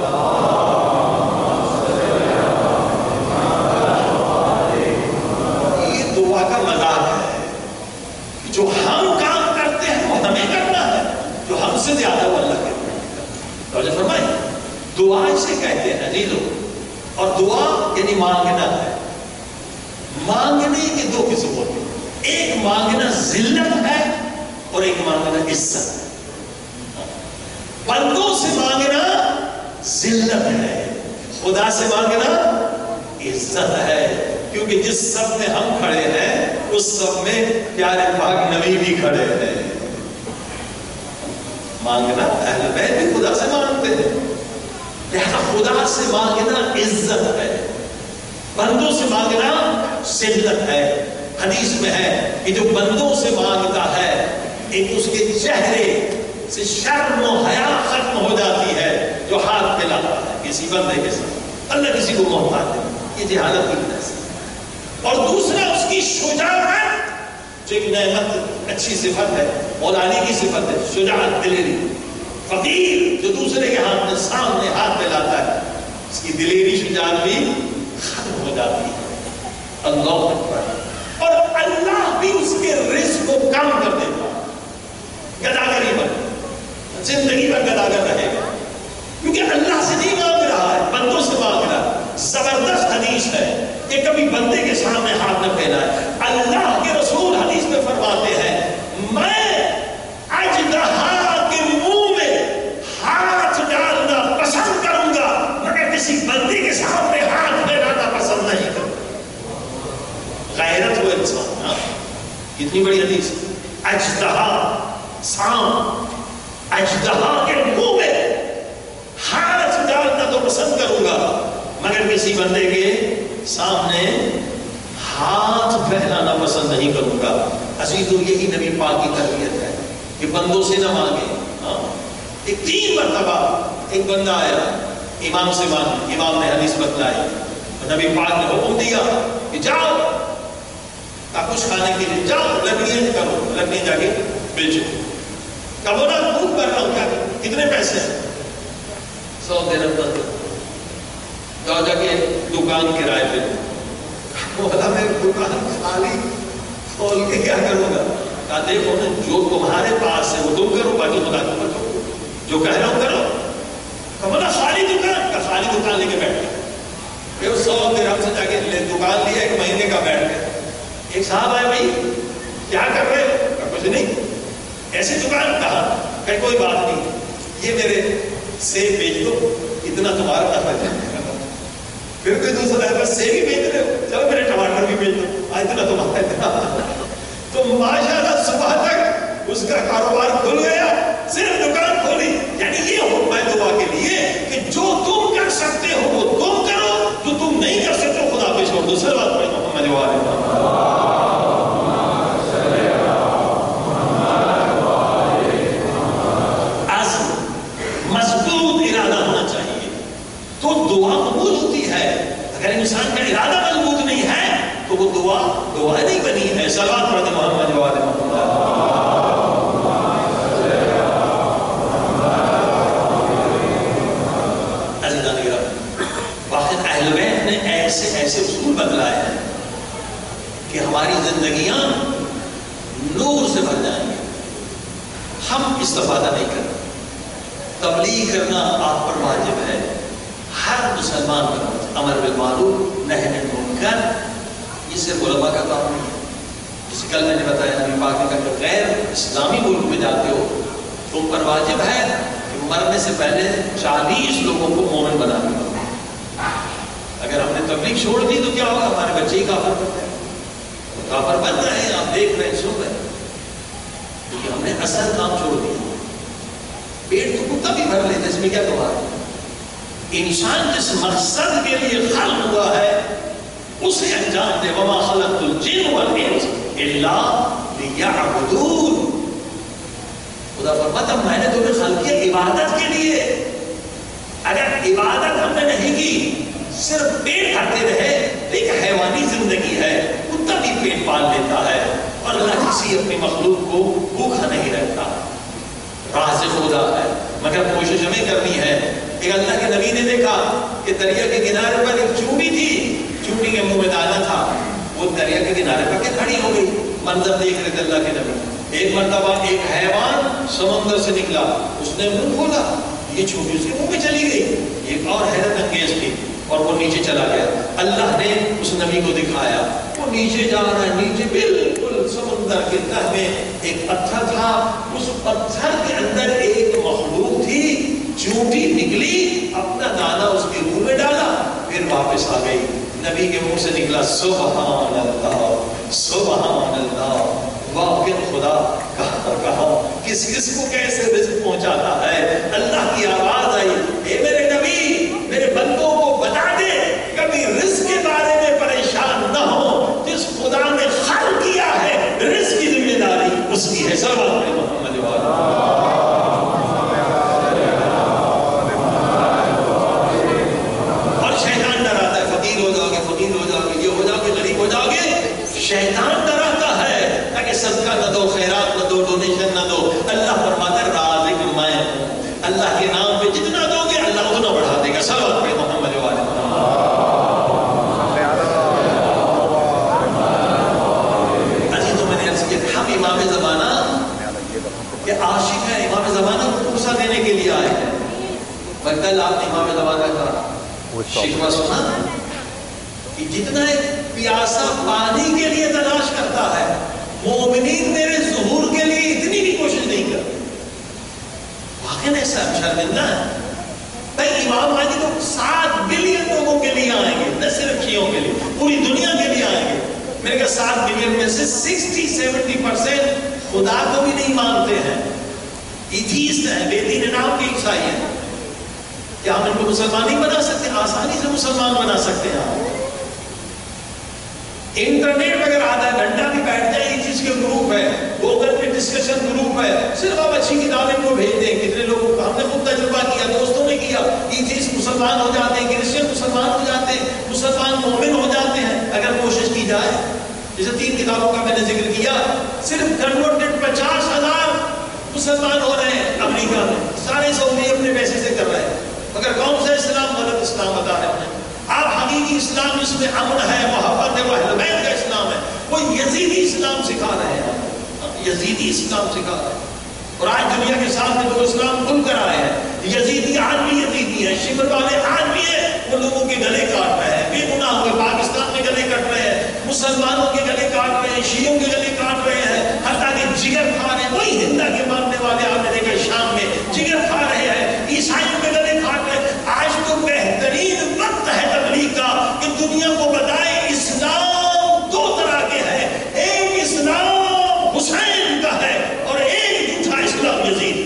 یہ دعا کا مذاق ہے، جو ہم کام کرتے ہیں وہ ہمیں کرنا ہے، جو ہم سے زیادہ وہ اللہ کرنا ہے۔ توجہ فرمائیں، دعا اسے کہتے ہیں عزیزو، اور دعا یعنی مانگنا ہے۔ مانگنے کے دو قسم ہوتے ہیں، ایک مانگنا ذلت ہے اور ایک مانگنا عزت ہے۔ بندوں سے مانگنا ذلت ہے، خدا سے مانگنا عزت ہے، کیونکہ جس سب میں ہم کھڑے ہیں اس سب میں پیارے پاک نبی بھی کھڑے ہیں۔ مانگنا اہل بیت بھی خدا سے مانگتے ہیں، لہذا خدا سے مانگنا عزت ہے، بندوں سے مانگنا ذلت ہے۔ حدیث میں ہے کہ جو بندوں سے مانگتا ہے ایک اس کے چہرے سے شرم و حیا ختم ہو جاتی ہے، جو ہاتھ پھیلاتا ہے کسی بندے کے ساتھ، اللہ کسی کو محتاج ہے، یہ جہالت کی وجہ سے۔ اور دوسرا اس کی شجاعت، جو ایک نعمت اچھی صفت ہے، مولانا کی صفت ہے، شجاعت دلیری۔ فقیر جو دوسرے کے ہاتھ میں سامنے ہاتھ پھیلاتا ہے، اس کی دلیری شجاعت بھی ختم ہو جاتی ہے۔ اللہ اکبر۔ اور اللہ بھی اس کے رزق کو کم کر دیتا ہے، گداگری بن زندگی بھر گداگر رہے گا، کیونکہ اللہ سے نہیں مانگ رہا ہے، بندوں سے مانگ رہا ہے۔ زبردست حدیث ہے کہ کبھی بندے کے سامنے ہاتھ نہ پھیلائے۔ اللہ کے رسول حدیث میں فرماتے ہیں، میں اژدہا کے منہ میں ہاتھ ڈالنا پسند کروں گا مگر کسی بندے کے سامنے ہاتھ پھیلانا پسند نہیں کروں۔ غیرت ہو انسان، ہاں کتنی بڑی حدیث، اژدہا سام اژدہا کے منہ میں ہاتھ ڈالنا تو پسند کروں گا مگر کسی بندے کے سامنے ہاتھ پھیلانا پسند نہیں کروں گا۔ عزیزو، یہی نبی پاک کی تربیت ہے کہ بندوں سے نہ مانگے۔ ہاں ایک تین مرتبہ ایک بندہ آیا امام سے مانگے، امام نے حدیث بتلائی، نبی پاک نے حکم دیا کہ جاؤ کچھ کھانے کے لیے جاؤ، لکڑیاں کرو، لکڑیاں جا کے بیچو۔ کہو نا بھوک کر رہا ہوں، کیا کتنے پیسے ہیں؟ سو درہم دو، جاؤ جا کے دکان کرائے پہ۔ بولا میں دکان خالی کھول کے کیا کروں گا؟ کہا دیکھو نا جو تمہارے پاس ہے وہ تم کرو، باقی خدا کو کرو، جو کہہ رہا ہوں کرو۔ کہو نا خالی دکان، کا خالی دکان لے کے بیٹھ گئے، سو درہم سے جا کے دکان لیا، ایک مہینے کا بیٹھ گئے۔ ایک صاحب آئے، بھائی کیا کر رہے ہو؟ کچھ نہیں، ایسی دکان کہا کہ کوئی بات نہیں، یہ میرے سیب بیچ دو، اتنا تمہارا نفع ہے۔ پھر کوئی دوسرا ہے، بس سیب ہی بیچ رہے ہو، چلو میرے ٹماٹر بھی بیچ دو، اتنا تمہارا۔ تو ماشاءاللہ صبح تک اس کا کاروبار کھل گیا، صرف دکان کھولی۔ یعنی یہ حکم ہے دعا کے لیے کہ جو تم کر سکتے ہو وہ تم کرو، جو تم نہیں کر سکتے ہو خدا پہ چھوڑ دو۔ صلوات پڑھیں محمد وآل محمد۔ تو دعا قبول ہوتی ہے، اگر انسان کا ارادہ مضبوط نہیں ہے تو وہ دعا دعا نہیں بنی ہے۔ صلوات پڑھتے محمد وآل محمد۔ عزیزان گرامی، واقعی اہل بیت نے ایسے ایسے اصول بدلائے ہیں کہ ہماری زندگیاں نور سے بھر جائیں گے۔ ہم استفادہ نہیں کرتے، تبلیغ کرنا آپ پر واجب ہے، ہر مسلمان کا امر بالمعروف نہی عن المنکر، یہ صرف علماء کا کام نہیں ہے۔ جیسے کل میں نے بتایا نبی پاک نے کہا کہ غیر اسلامی ملک میں جاتے ہو تم پر واجب ہے کہ مرنے سے پہلے چالیس لوگوں کو مومن بنا دو۔ اگر ہم نے تبلیغ چھوڑ دی تو کیا ہوگا؟ ہمارے بچے ہی کافر بن جائیں، کافر بن رہے ہیں، آپ دیکھ رہے ہیں، سن رہے ہیں، کیونکہ ہم نے اصل کام چھوڑ دیا۔ پیٹ تو کتا بھی بھر لیتے، اس میں کیا کمال ہے؟ انسان جس مقصد کے لیے خلق ہوا ہے اسے انجام دے. وما خلقت الجن والانس الا لیعبدون. خدا فرماتا میں نے تمہیں خلق کیا عبادت کے لیے. اگر عبادت ہم نے نہیں کی صرف پیٹ بھرتے رہے ایک حیوانی زندگی ہے, کتا بھی پیٹ پال لیتا ہے اور اللہ کسی اپنی مخلوق کو بھوکا نہیں رہتا. رازق خدا ہے مگر کوشش ہمیں کرنی ہے. ایک اللہ کے نبی نے دیکھا کہ دریا کے کنارے پر ایک چونٹی تھی, چونٹی کے منہ میں دانا تھا, وہ دریا کے کنارے پر کے کھڑی ہو گئی. منظر دیکھ رہے تھے اللہ کے نبی. ایک مرتبہ ایک حیوان سمندر سے نکلا, اس نے منہ کھولا, یہ چونٹی اس کے منہ میں چلی گئی. ایک اور حیرت انگیز تھی اور وہ نیچے چلا گیا. اللہ نے اس نبی کو دکھایا وہ نیچے جا رہا ہے, نیچے بالکل سمندر کے تہ میں ایک پتھر تھا, اس پتھر کے اندر ایک مخلوق تھی. چونٹی نکلی, اپنا دانا اس کے منہ میں ڈالا, پھر واپس آ گئی. نبی کے منہ سے نکلا سبحان اللہ سبحان اللہ. واقع خدا کہاں کہاں کس کس کو کیسے رزق پہنچاتا ہے. اللہ کی آواز آئی, اے میرے نبی میرے بندوں کو بتا دے کبھی رزق کے بارے میں پریشان نہ ہو. جس خدا نے خلق کیا ہے رزق کی ذمہ داری اس کی ہے. صلی اللہ علیہ محمد. اور شیطان ڈراتا ہے فقیر ہو جاؤ گے, فقیر ہو جاؤ گے, یہ ہو جاؤ گے, غریب ہو جاؤ گے. شیطان ڈراتا ہے تاکہ صدقہ نہ دو, خیرات نہ دو, ڈونیشن نہ دو. اللہ فرماتا ہے رازق میں ہوں, اللہ کے نام پہ جتنا دو گے اللہ اتنا بڑھا دے گا. صلی اللہ علیہ محمد والے عزیزوں, میں نے عرض کیا ہم امام زمانہ کے عاشق ہیں, امام زمانہ کو پرسہ دینے کے لیے آئے ہیں. کل آپ نے امام زمانہ کا شکوہ سنا کہ جتنا ایک پیاسا پانی کے لیے تلاش کرتا ہے, مومنین میرے ظہور کے لیے اتنی بھی کوشش نہیں کرتے. واقعی ایسا شرمندہ ہے بھائی. امام مہدی تو سات بلین لوگوں کے لیے آئیں گے, نہ صرف شیعوں کے لیے, پوری دنیا کے لیے آئیں گے. میرے کہا سات بلین میں سے سکسٹی سیونٹی پرسینٹ خدا کو بھی نہیں مانتے ہیں, ایتھیسٹ ہیں, بے دین نام کے عیسائی ہیں. کیا ہم ان کو مسلمان نہیں بنا سکتے؟ آسانی سے مسلمان بنا سکتے ہیں. آپ انٹرنیٹ پہ اگر آدھا گھنٹہ بھی بیٹھ جائے, یہ چیز کے گروپ ہے, گوگل پہ ڈسکشن گروپ ہے, صرف آپ اچھی کتابیں کو بھیج دیں. کتنے لوگوں کو ہم نے خود تجربہ کیا, دوستوں نے کیا, یہ چیز مسلمان ہو جاتے ہیں, کرسچن مسلمان ہو جاتے ہیں, مسلمان مومن ہو جاتے ہیں اگر کوشش کی جائے. جیسے تین کتابوں کا میں نے ذکر کیا, صرف کنورٹڈ پچاس ہزار مسلمان ہو رہے ہیں امریکہ میں. سارے سعودی اپنے پیسے سے کر رہے ہیں, مگر کون سا اسلام غلط اسلام بتا رہے ہیں. آپ حقیقی اسلام جس میں امن ہے, محبت ہے, وہ اہل بیت کا اسلام ہے, وہ یزیدی اسلام سکھا رہے ہیں. یزیدی اسلام سکھا رہے ہیں. اور آج دنیا کے سامنے جو اسلام کھل کر آئے ہیں, یزیدی آج بھی یزیدی ہے, شمر والے آج بھی ہیں, وہ لوگوں کے گلے کاٹ رہے ہیں. بے گناہ ہوئے پاکستان میں گلے کٹ رہے ہیں, مسلمانوں کے گلے کاٹ رہے ہیں, شیعوں کے گلے کاٹ رہے ہیں, حتیٰ کہ جگر کھا رہے ہیں. وہی ہندا کے ماننے والے آپ نے دیکھا شام میں جگر کھا رہے ہیں, عیسائیوں کے گلے کاٹ رہے ہیں. آج تو بہترین وقت ہے تبلیغ کا کہ دنیا کو بتائے اسلام دو طرح کے ہیں. ایک اسلام حسین کا ہے اور ایک جھوٹا اسلام یزید.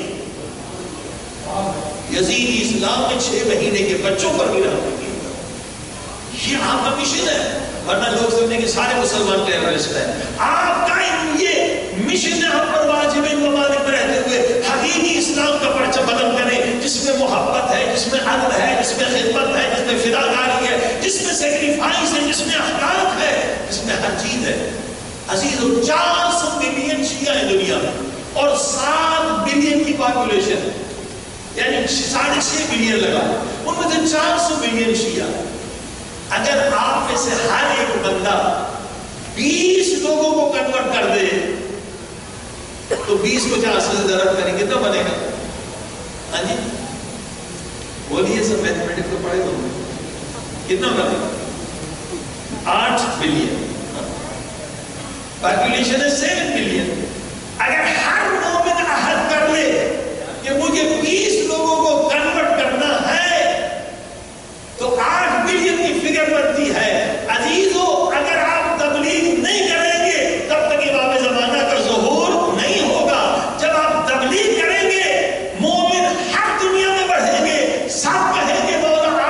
یزیدی اسلام میں چھ مہینے کے بچوں پر بھی رہا کی. یہ آپ کا مشن ہے, ورنہ لوگ سمجھیں کہ سارے مسلمان ٹیررسٹ ہیں. آپ کا یہ مشن ہے ہم پر واجب ان ممالک میں رہتے ہوئے حقیقی اسلام کا پرچم بلند کریں, جس میں محبت ہے, جس میں عدل ہے, جس میں خدمت ہے, جس میں فداکاری ہے, جس میں سیکریفائس ہے, جس میں اخلاق ہے, جس میں ہر چیز ہے. عزیزو, چار سو ملین شیعہ ہیں دنیا میں اور سات بلین کی پاپولیشن, یعنی ساڑھے چھ بلین لگا, ان میں سے چار سو ملین شیعہ. اگر آپ میں سے ہر ایک بندہ بیس لوگوں کو کنورٹ کر دے تو بیس کو چار سے ضرب کریں گے تو بنے گا. ہاں جی بولیے, سب میتھمیٹکس کو پڑھے ہوں کتنا بنے گا؟ آٹھ بلین. پاپولیشن ہے سیون بلین. اگر ہر مومن عہد کر لے کہ مجھے بیس لوگوں کو کنورٹ کرنا ہے تو آٹھ بلین کی فگر بنتی ہے. عزیزو, اگر آپ تبلیغ نہیں کریں گے تب تک امام زمانہ کا ظہور نہیں ہوگا. جب آپ تبلیغ کریں گے مومن ہر دنیا میں بڑھیں گے, سب کہیں گے مولا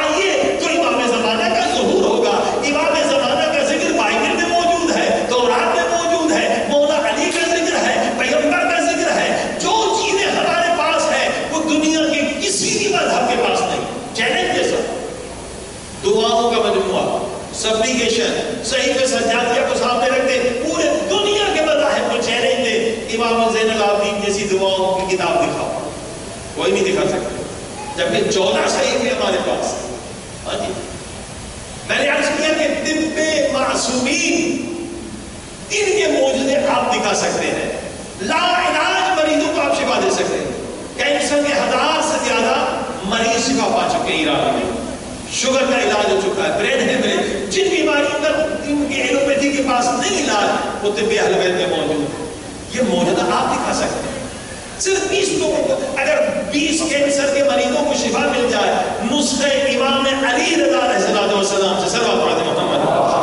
سپلیکیشن صحیفے سجادیہ کو سامنے رکھتے پورے دنیا کے مذاہب کو چیلنج دے امام زین العابدین جیسی دعاؤں کی کتاب دکھاؤ، کوئی نہیں دکھا سکتے، جبکہ چودہ صحیفے ہمارے پاس ہیں۔ ہاں جی، میں نے عرض کیا کہ طب معصومین ان کے معجزے آپ دکھا سکتے ہیں، لا علاج مریضوں کو آپ شفا دے سکتے ہیں۔ کینسر کے ہزار سے زیادہ مریض شفا پا چکے ہیں ایران میں، شوگر کا علاج ہو چکا ہے، برین ہیمریج، جن بیماریوں کا ان کے ایلوپیتھی کے پاس نہیں علاج وہ طب اہل بیت میں موجود ہے۔ یہ معجزہ آپ دکھا سکتے ہیں۔ صرف بیس لوگوں کو، اگر بیس کینسر کے مریضوں کو شفا مل جائے نسخہ امام علی رضا علیہ السلام سے، صلوات پڑھتے محمد،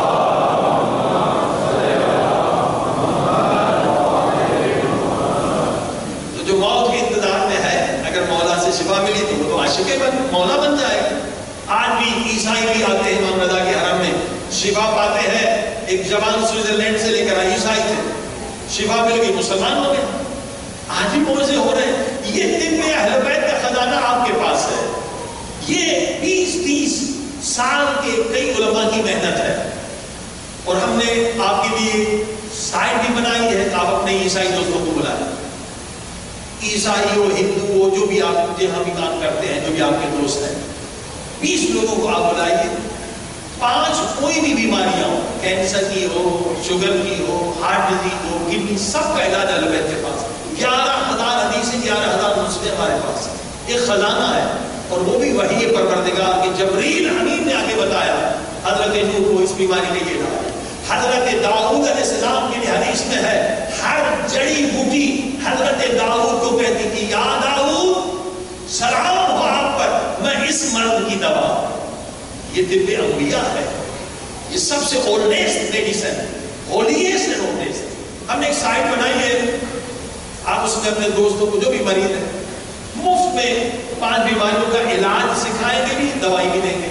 تو جو موت کے انتظار میں ہے اگر مولا سے شفا ملی تو وہ تو عاشق بن مولا بن جائے گا۔ آج بھی عیسائی بھی آتے ہیں امام رضا کے حرم میں، شفا پاتے ہیں۔ ایک جوان سوئٹزرلینڈ سے لے کر آئے، عیسائی تھے، شفا مل گئی، مسلمان ہو گئے۔ آج بھی معجزے ہو رہے ہیں۔ یہ طب اہل بیت کا خزانہ آپ کے پاس ہے۔ یہ بیس تیس سال کے کئی علماء کی محنت ہے، اور ہم نے آپ کے لیے سائٹ بھی بنائی ہے، آپ اپنے عیسائی دوستوں کو بلائیں، عیسائی ہو ہندو ہو جو بھی آپ جہاں بھی کام کرتے ہیں، جو بھی آپ کے دوست ہیں، بیس لوگوں کو آپ بلائیے۔ پانچ کوئی بھی بیماریاں ہو، کینسر کی ہو، شوگر کی ہو، ہارٹ ڈیزیز ہو، کڈنی، سب کا علاج اہل بیت کے پاس۔ گیارہ ہزار حدیثیں، گیارہ ہزار نسخے ہمارے پاس ہیں۔ ایک خزانہ ہے، اور وہ بھی وحی پروردگار کہ جبریل امین نے آگے بتایا حضرت نوح کو اس بیماری نے یہ ڈالا۔ حضرت داؤد علیہ السلام کی حدیث میں ہے ہر جڑی بوٹی حضرت داؤد کو کہتی تھی یا داؤد سلام ہو آپ پر، میں اس مرض کی دوا۔ یہ طب انبیاء ہے، یہ سب سے oldest medicine, holiest and oldest. ہم نے ایک سائٹ بنائی ہے، آپ اس میں اپنے دوستوں کو جو بھی مریض ہے مفت میں پانچ بیماریوں کا علاج سکھائیں گے بھی، دوائی بھی دیں گے۔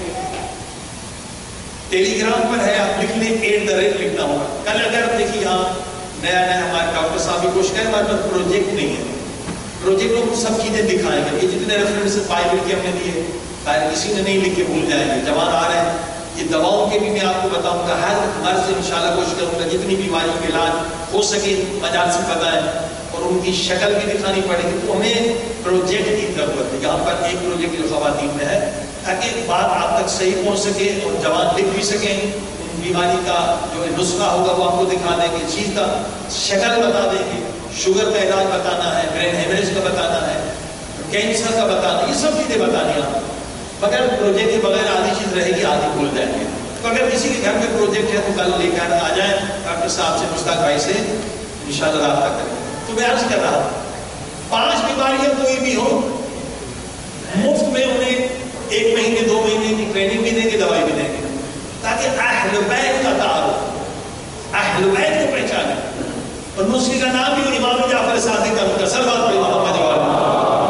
ٹیلی گرام پر ہے، آپ لکھ لیں، ایٹ دا ریٹ لکھنا ہوگا۔ کل اگر دیکھیے ہاں نیا نیا ہمارے ڈاکٹر صاحب بھی کوشش کریں، ہمارے پاس پروجیکٹ نہیں ہے، پروجیکٹ میں سب چیزیں دکھائیں گے۔ یہ جتنے ریفرنس بائبل کے ہم نے دیے، شاید کسی نے نہیں لکھ کے بھول جائیں گے، جوان آ رہے ہیں۔ یہ دواؤں کے بھی میں آپ کو بتاؤں گا، ہر مرض سے انشاءاللہ کوشش کروں گا جتنی بیماریوں کے علاج ہو سکے مجال سے بتائیں، اور ان کی شکل بھی دکھانی پڑے گی۔ تو ہمیں پروجیکٹ کی ضرورت ہے، یہاں پر ایک پروجیکٹ جو خواتین میں ہے، تاکہ بات آپ تک صحیح پہنچ سکے اور جوان لکھ بھی سکیں، ان بیماری کا جو نسخہ ہوگا وہ آپ کو دکھا دیں گے، چیز کا شکل بتا دیں گے، شوگر کا علاج بتانا ہے، برین ہیمریج کا بتانا ہے، کینسر کا بتانا، یہ سب چیزیں بتانی ہیں آپ۔ مگر پروجیکٹ کے بغیر آدھی چیز رہے گی، آدھی بھول جائیں گے۔ تو اگر کسی کے گھر میں پروجیکٹ ہے تو کل لے کر آ جائیں، ڈاکٹر صاحب سے، مشتاق بھائی سے انشاءاللہ رابطہ کریں۔ تو میں عرض کر رہا ہوں، پانچ بیماریاں کوئی بھی ہو، مفت میں انہیں ایک مہینے دو مہینے کی ٹریننگ بھی دیں گے، دوائی بھی دیں گے، تاکہ اہل بیت کا تعارف، اہل بیت کو پہچانے۔ اور نسخے کا نام بھی امام جعفر صادق کا مختصر بات پڑھی محمد جواب۔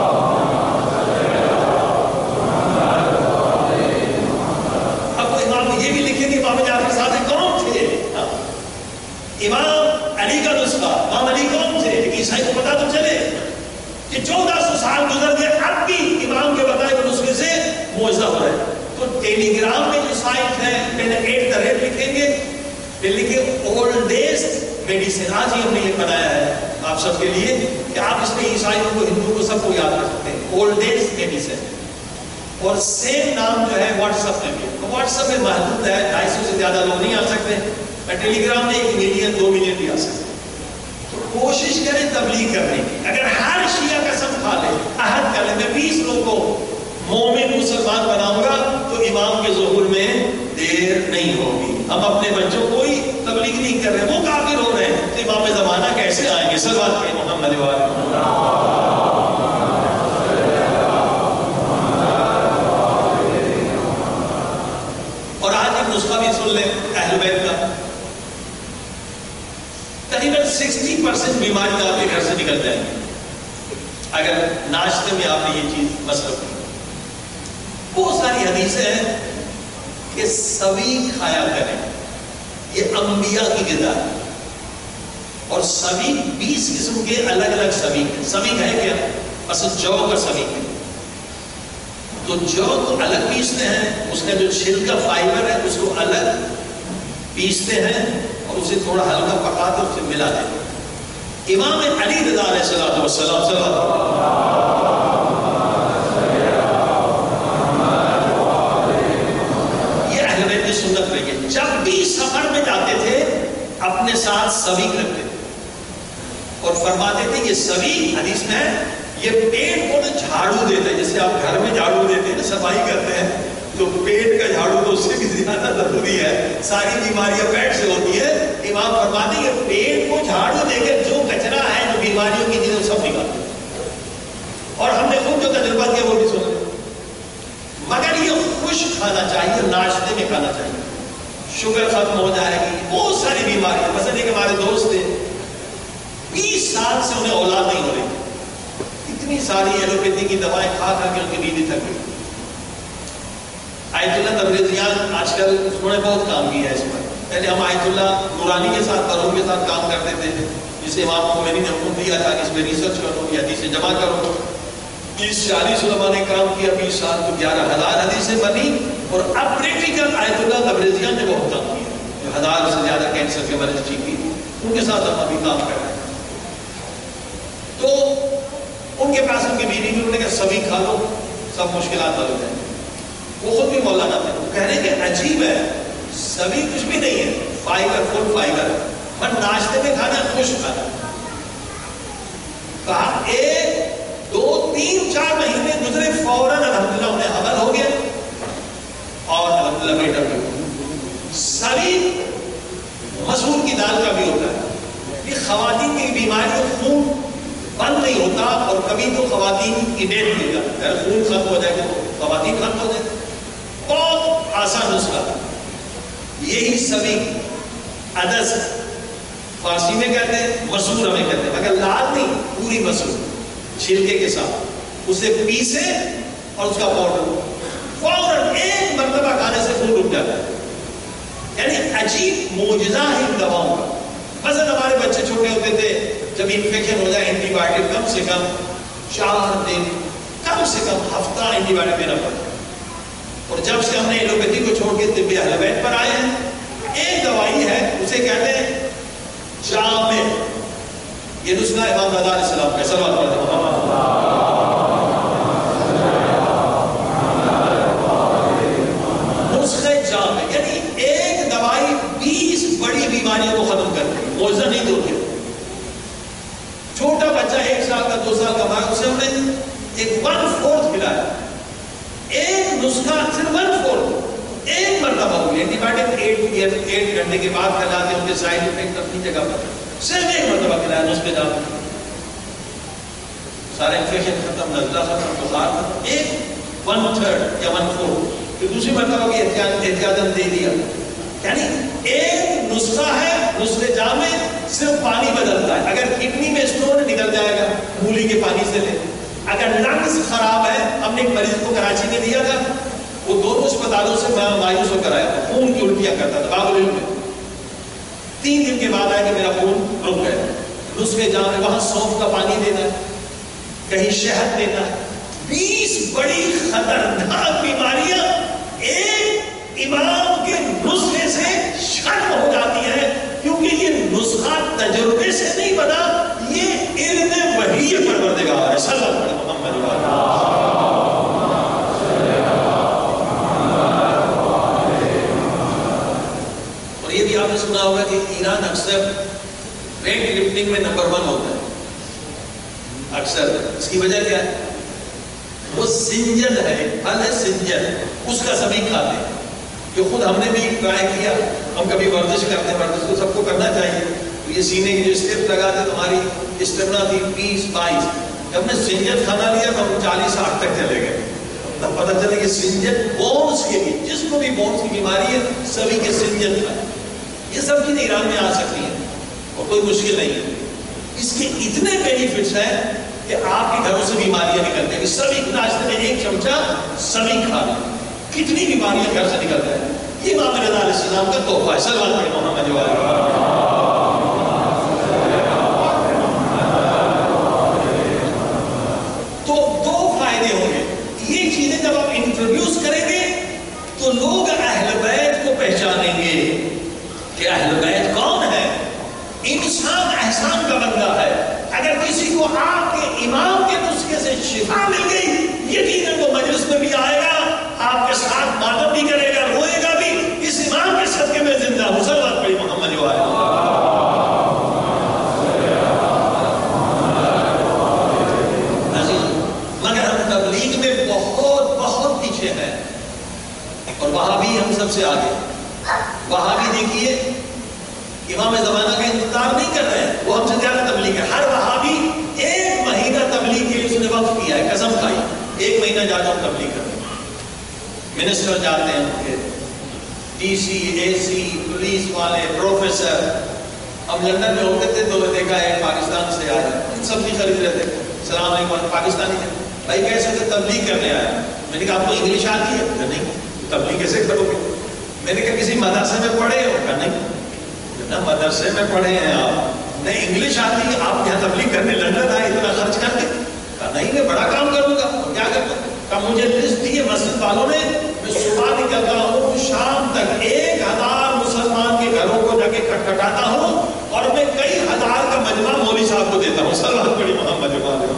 اب وہ امام یہ بھی لکھیں کہ امام جعفر صادق کون تھے، امام علی کا نسخہ، امام علی کون تھے، لیکن عیسائی کو پتا تو چلے کہ چودہ سو سال گزر گئے، اب بھی امام کے بتائے ہوئے نسخے سے معجزہ ہو رہا ہے۔ تو ٹیلی گرام میں جو سائٹ ہے، پہلے ایٹ دا ریٹ لکھیں گے، پھر لکھیں اولڈسٹ میڈیسن۔ آج ہی ہم نے یہ بنایا ہے آپ سب کے لیے کہ آپ اس میں عیسائیوں کو، ہندوؤں کو، سب کو یاد رکھ سکتے ہیں، اولڈسٹ میڈیسن۔ اور سیم نام جو ہے واٹس ایپ میں بھی، واٹس ایپ میں محدود ہے، ڈھائی سو سے زیادہ لوگ نہیں آ سکتے، ٹیلی گرام میں ایک ملین دو ملین بھی آ سکتے۔ تو کوشش کریں تبلیغ کرنے کی۔ اگر ہر شیعہ قسم کھا لے، عہد کر لے میں بیس لوگوں کو مومن مسلمان بناؤں گا، تو امام کے ظہور میں دیر نہیں ہوگی۔ ہم اپنے بچوں کو ہی تبلیغ نہیں کر رہے، وہ کافر ہو رہے ہیں، تو امام زمانہ کیسے آئیں گے؟ صلوات پڑھیں محمد وآلہ۔ اور آج ایک نسخہ بھی سن لیں اہل بیت کا، تقریباً سکسٹی پرسینٹ بیماری آپ کے گھر سے نکل جائیں گی اگر ناشتے میں آپ نے یہ چیز مصرف کی۔ بہت ساری حدیثیں ہیں کہ سوی کھایا کریں، یہ انبیاء کی غذا ہے، اور سوی بیس قسم کے الگ الگ سوی ہیں۔ سوی ہے کیا؟ اصل جو کا سوی ہے، تو جو کو الگ پیستے ہیں، اس کا جو چھلکا فائبر ہے اس کو الگ، پیستے ہیں اور اسے تھوڑا ہلکا پکاتے اسے ملا دیتے. امام علی رضا علیہ الصلوۃ والسلام صلی اللہ علیہ وسلم یہ اہل بیت کی سنت رہی ہے. جب بھی سفر میں جاتے تھے اپنے ساتھ سویک رکھتے تھے اور فرماتے تھے یہ سویک حدیث میں ہے یہ پیٹ کو جھاڑو دیتا ہے. جیسے آپ گھر میں جھاڑو دیتے ہیں صفائی کرتے ہیں تو پیٹ کا جھاڑو تو اس سے بھی زیادہ ضروری ہے. ساری بیماریاں پیٹ سے ہوتی ہے. امام فرماتے ہیں کہ پیٹ کو جھاڑو دے کے جو کچرا ہے جو بیماریوں کی چیزیں سب نکالتے ہیں. اور ہم نے خود جو تجربہ کیا وہ بھی سنا. مگر یہ خشک کھانا چاہیے, ناشتے میں کھانا چاہیے. شوگر ختم ہو جائے گی, بہت ساری بیماریاں. مثلا ایک ہمارے دوست تھے بیس سال سے انہیں اولاد نہیں ہو رہی, اتنی ساری ایلوپیتھی کی دوائیں کھا کر کے ان کی بیوی تھک گئی. آیت اللہ تبریزیان آج کل انہوں نے بہت کام کیا ہے اس پر. پہلے ہم آیت اللہ نورانی کے ساتھ قرون کے ساتھ کام کرتے تھے جسے امام خمینی نے حکم دیا تھا کہ اس میں ریسرچ کرو, یہ حدیثیں جمع کرو. تیس چالیس علماء نے کام کیا, بیس سال تو گیارہ ہزار حدیثیں بنی. اور اب پریکٹیکل آیت اللہ تبریزیان نے بہت کام کیا, جو ہزار سے زیادہ کینسر کے مریض ٹھیک کی, ان کے ساتھ ہم ابھی کام کر رہے ہیں. تو ان کے پاس ان کی بیوی بھی انہوں نے کہا سبھی کھا لو سب مشکلات حل ہو جائیں. وہ خود بھی مولانا تھے, وہ کہہ رہے کہ عجیب ہے سبھی کچھ بھی نہیں ہے, فائبر فل فائبر, پر ناشتے میں کھانا خشک کھانا. کہا ایک دو تین چار مہینے گزرے فوراً الحمدللہ انہیں حمل ہو گیا اور الحمدللہ بیٹا بھی. سبھی مسور کی دال کا بھی ہوتا ہے. یہ خواتین کی بیماری خون بند نہیں ہوتا اور کبھی تو خواتین کی ڈیتھ مل جاتی ہے. خون ختم ہو جائے گا تو خواتین ختم ہو جائے. بہت آسان نسخہ یہی سبھی ادس فارسی میں کہتے ہیں, مسور ہمیں کہتے ہیں, مگر لال نہیں, پوری مسور چھلکے کے ساتھ اسے پیسے اور اس کا پاؤڈر فوراً ایک مرتبہ کھانے سے خون رک جاتا ہے. یعنی عجیب معجزہ ہے ان دواؤں کا. مثلا ہمارے بچے چھوٹے ہوتے تھے, جب انفیکشن ہو جائے اینٹی بایوٹک کم سے کم چار دن کم سے کم ہفتہ اینٹی بایوٹک دینا پڑتا. اور جب سے ہم نے ایلوپیتھی کو چھوڑ کے طب اہل بیت پر آئے ہیں, ایک دوائی ہے اسے کہتے ہیں جامع. یہ نسخہ امام رضا علیہ السلام کا صلوات پڑھتے ہیں. نسخہ جامع یعنی ایک دوائی بیس بڑی بیماریوں کو ختم کرتی ہے. معجزہ نہیں تو کیا. چھوٹا بچہ ایک سال کا دو سال کا ماں, اسے ہم نے ایک ون فورتھ ملایا, ایک نسخہ صرف ون فورتھ ایک مرتبہ ہوئی. اینٹی بایوٹک ایٹ ایٹ گھنٹے کے بعد کھلاتے, ان کے سائڈ افیکٹ اپنی جگہ پر, صرف ایک مرتبہ کھلایا نسخے جامع. سارا انفیکشن ختم, نزلہ ختم, بخار ختم. ایک ون تھرڈ یا ون فورتھ پھر دوسری مرتبہ بھی احتیاطاً دے دیا. یعنی ایک نسخہ ہے نسخے جامع, صرف پانی بدلتا ہے. اگر کڈنی میں اسٹون نکل جائے گا مولی کے پانی سے لے. اگر لنگس خراب ہے, ہم نے ایک مریض کو کراچی میں دیا تھا, وہ دونوں اسپتالوں سے مایوس ہو کر آیا تھا, خون کی الٹیاں کرتا تھا باب العلم میں. تین دن کے بعد آیا کہ میرا خون رک گیا. نسخے جامع وہاں سونف کا پانی دینا ہے, کہیں شہد دینا ہے. بیس بڑی خطرناک بیماریاں ایک امام کے نسخے سے ختم ہو جاتی ہیں, کیونکہ یہ نسخہ تجربے سے نہیں بنا, یہ علم وحی پروردگار ہے صلی اللہ علیہ محمد. اور یہ بھی آپ نے سنا ہوگا کہ ایران اکثر ویٹ لفٹنگ میں نمبر ون ہوتا ہے اکثر. اس کی وجہ کیا ہے؟ وہ سنجل ہے, پھل ہے سنجل, اس کا سبھی کھاتے ہیں. جو خود ہم نے بھی ٹرائی کیا, ہم کبھی ورزش کرتے ہیں, ورزش تو سب کو کرنا چاہیے. تو یہ سینے کی جو اسٹیپ لگاتے تو ہماری اسٹیمنا تھی بیس بائیس. جب نے سنجل کھانا لیا تو ہم چالیس آٹھ تک چلے گئے. تب پتہ چلے کہ سنجل بونس کے بھی, جس کو بھی بونس کی بیماری ہے سبھی کے سنجل کھائیں. یہ سب چیزیں ایران میں آ سکتی ہیں اور کوئی مشکل نہیں ہے. اس کے اتنے بینیفٹس ہیں کہ آپ کے گھروں سے بیماریاں نکلتے ہیں. سبھی ناشتے میں ایک چمچہ سبھی کھا لیں, کتنی بیماریاں گھر سے نکلتا ہے. یہ امام رضا علیہ السلام کا تحفہ ہے صلوات پڑھیں محمد جو آئے. تو دو فائدے ہوں گے. یہ چیزیں جب آپ انٹروڈیوس کریں گے تو لوگ اہل بیت کو پہچانیں گے. اہل بیت کون ہے؟ انسان احسان کا بندہ ہے. اگر کسی کو آپ کے امام کے نسخے سے شفا مل گئی، یقیناً وہ مجلس میں بھی آئے گا، آپ کے ساتھ ماتم بھی کرے گا، روئے گا بھی. اس امام کے صدقے میں زندہ ہوں. صلوات پڑھی محمد جو آئے. مگر ہم تبلیغ میں بہت بہت پیچھے ہیں، اور وہاں بھی ہم سب سے آگے. وہاں بھی دیکھیے امام زمانہ کا انتظار نہیں کر رہے ہیں، وہ ہم سے زیادہ تبلیغ ہے. ہر وہابی ایک مہینہ تبلیغ کے لیے اس نے وقت کیا ہے، قسم کھائی ایک مہینہ جاتا ہوں تبلیغ کرنے. منسٹر جاتے ہیں، D C, A C, police والے، پروفیسر. ہم لندن میں ہوتے تھے تو دیکھا ہے پاکستان سے آئے، سبزی خرید رہے تھے. السلام علیکم، پاکستانی تھے. بھائی کیسے تھے؟ تبلیغ کرنے آیا. میں نے کہا آپ کو انگلش آتی ہے؟ کہ نہیں. تبلیغ کیسے کرو گے؟ میں نے کہا کسی مدرسے میں پڑھے ہو؟ کہ نہیں. نہ مدرسے میں پڑھے ہیں آپ، نہیں انگلش آتی ہے، آپ یہاں تبلیغ کرنے لندن آئے اتنا خرچ کر کے؟ کہا نہیں میں بڑا کام کروں گا. کیا کرتا ہوں؟ کہا مجھے لسٹ دی ہے مسجد والوں نے، میں صبح نکلتا ہوں شام تک ایک ہزار مسلمان کے گھروں کو جا کے کھٹکھٹاتا ہوں، اور میں کئی ہزار کا مجمع مولوی صاحب کو دیتا ہوں. صلوات پڑھی محمد جو آئے.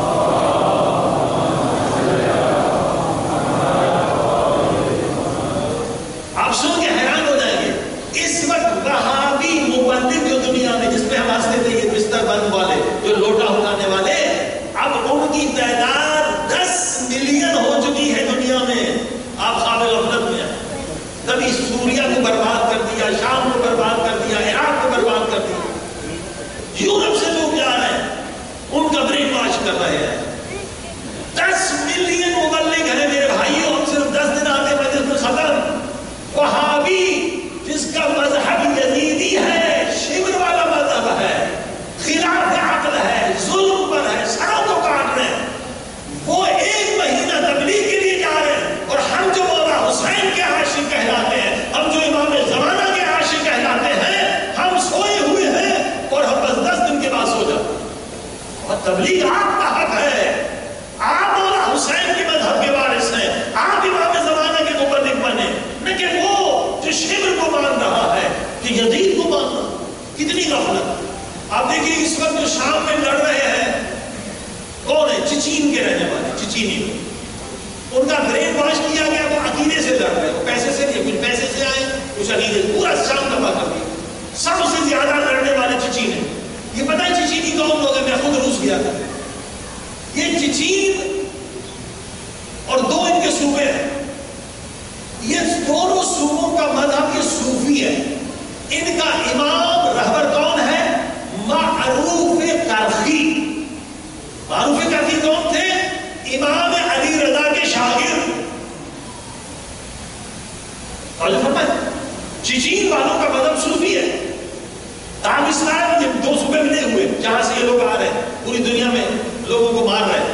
آپ سن کے حیران ہو جائیں گے. اس وقت وہابی مبلغ جو دنیا میں، جس پہ ہم ہنستے تھے یہ بستر بند والے، جو لوٹا اٹھانے والے، اب ان کی تعداد دس ملین ہو چکی ہے دنیا میں. آپ قابل غفلت میں ہیں. کبھی سوریا کو برباد کر دیا، شام کو برباد کر دیا، عراق کو برباد کر دیا. یورپ سے لوگ جا رہے ہیں، ان کا برین واش کر رہے ہیں. دس ملین مبلغ ہیں میرے بھائیوں، ہم صرف دس دن آتے مجلس میں ختم. وہابی جس کا مذہب یزیدی ہے، شبر والا مذہب ہے، خلاف عقل ہے، ظلم پر ہے، سروں کو کاٹ رہے ہیں، وہ ایک مہینہ تبلیغ کے لیے جا رہے ہیں. اور ہم جو مولا حسین کے عاشق کہلاتے ہیں، ہم جو امام زمانہ کے عاشق کہلاتے ہیں، ہم سوئے ہوئے ہیں اور ہم بس دس دن کے بعد سو جاتے ہیں. اور تبلیغ آپ کا حق ہے. آپ مولا حسین کے مذہب کے وارث ہیں، آپ امام زمانہ کے مبلغ بنے، نہ کہ وہ جو شبر کو مان رہا ہے کہ یزید کو مان رہا. کتنی غفلت. آپ دیکھیے اس وقت جو شام میں لڑ رہے ہیں کون ہے؟ چچین کے رہنے والے، چچینی لوگ. ان کا برین واش کیا گیا، وہ عقیدے سے لڑ رہے ہیں، پیسے سے نہیں، کچھ پیسے سے آئے کچھ عقیدے سے. پورا شام تباہ کر دیا. سب سے زیادہ لڑنے والے چچین ہیں. یہ پتہ ہے چچینی کون لوگ ہیں؟ میں خود روس گیا تھا. یہ چچین اور دو ان کے صوبے ہیں. یہ دونوں صوبوں کا مذہب یہ صوفی ہے. ان کا امام رہبر کون ہے؟ معروف کرخی. معروف کرخی کون تھے؟ امام علی رضا کے شاگرد. اور چچین والوں کا مذہب صوفی ہے. داغستان یہ دو صوبے ملے ہوئے جہاں سے یہ لوگ آ رہے ہیں، پوری دنیا میں لوگوں کو مار رہے ہیں.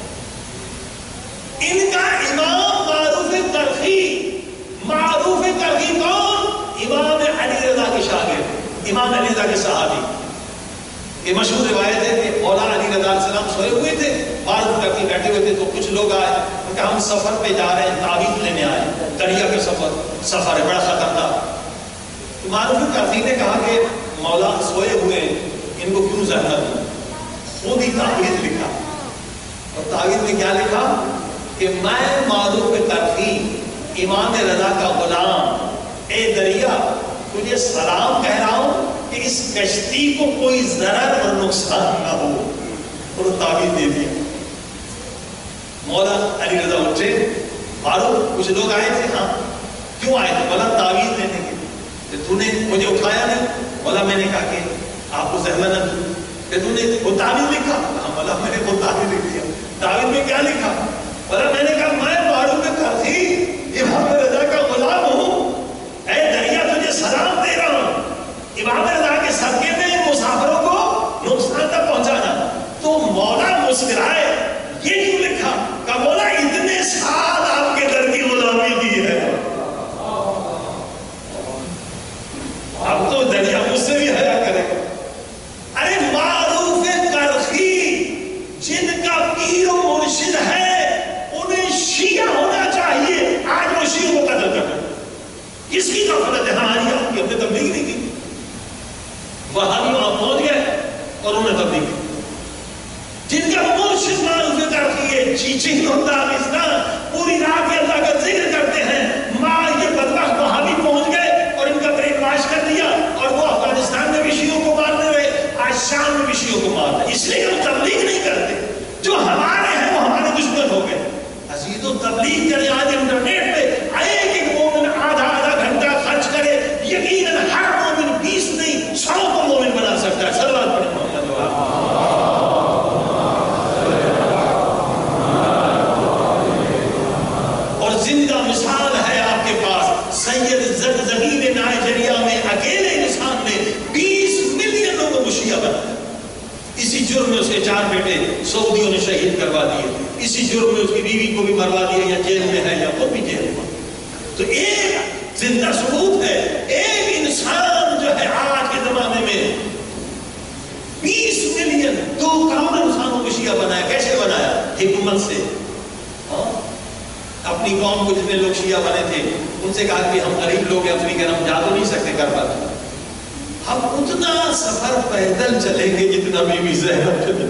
ان کا امام معروف کرخی. معروف کرخی کون؟ امام علی رضا کے شاگرد، امام علی رضا کے صحابی. یہ مشہور روایت ہے کہ مولا علی رضا علیہ السلام سوئے ہوئے تھے، معروف کرخی بیٹھے ہوئے تھے، تو کچھ لوگ آئے، ان کا ہم سفر پہ جا رہے ہیں، تعویذ لینے آئے، دریا کے سفر سفر ہے بڑا خطرناک. تو معروف کرخی نے کہا کہ مولا سوئے ہوئے ان کو کیوں زحمت دوں؟ وہ بھی تعویذ لکھا. اور تعویذ میں کیا لکھا کہ میں معروف کرخی امام رضا کا غلام، اے دریا تجھے سلام کہہ رہا ہوں کہ اس کشتی کو کوئی ضرر اور نقصان نہ ہو. اور تعویذ دے دیا. مولا علی رضا اٹھے. معروف کچھ لوگ آئے تھے. ہاں کیوں آئے تھے؟ مولا تعویذ دینے کے. تو نے مجھے اٹھایا نہیں؟ مولا میں نے کہا کہ آپ کو زحمت نہ دوں. کہ تو نے وہ تعویذ لکھا؟ ہاں مولا میں نے وہ تعویذ لکھ دیا. تعویذ میں کیا لکھا؟ مولا میں نے کہا میں معروف کرخی امام رضا کا غلام ہوں، اے دریا تجھے سلام دے رہا ہوں، امام رضا کے صدقے میں ان مسافروں کو نقصان نہ پہنچانا. تو مولا مسکرائے. یہ کیوں لکھا؟ کہ مولا اتنے سال آپ کے در کی غلامی کی ہے. اب تو دریا مجھ سے بھی حیا کرے. ارے معروف کرخی جن کا پیر و مرشد ہے انہیں شیعہ ہونا چاہیے. آج وہ شیعہ کو قتل کر رہے. کس کی غفلت ہے؟ ہماری آپ کی. ہم نے تبلیغ نہیں کی. تبلیغ جن کا مرشد معروف کافی ہے چیچنگ اور داغستان پوری رات یہ اللہ کا ذکر کرتے ہیں ماں یہ بدبخت وہاں بھی پہنچ گئے اور ان کا برین واش کر دیا اور وہ افغانستان میں بھی شیعوں کو مارنے رہے آج شام میں بھی شیعوں کو مار رہے اس لیے ہم تبلیغ نہیں کرتے جو ہمارے ہیں وہ ہمارے دشمن ہو گئے عزیزو تبلیغ کرے آج انٹرنیٹ پہ آئے کہ مومن آدھا آدھا گھنٹہ خرچ کرے یقیناً ہر مومن بیس نہیں سو کو مومن بنا سکتا ہے صلوات پڑھیں محمد اور زندہ مثال ہے آپ کے پاس سید زگزگی نائجیریا میں اکیلے انسان نے بیس ملین لوگوں کو شیعہ بنایا اسی جرم میں اس کے چار بیٹے سعودیوں نے شہید کروا دیے اسی جرم میں اس کی بیوی کو بھی مروا دیا یا جیل میں ہے یا وہ بھی جیل میں تو ایک زندہ ثبوت ہے ایک انسان جو ہے آج کے زمانے میں بیس ملین دو کروڑ انسانوں کو شیعہ بنایا کیسے بنایا حکمت سے اپنی قوم کو جتنے لوگ شیعہ بنے تھے ان سے کہا کہ ہم غریب لوگ ہیں افریقہ ہم جا تو نہیں سکتے کربلا ہم اتنا سفر پیدل چلیں گے جتنا بی بی زینب چلے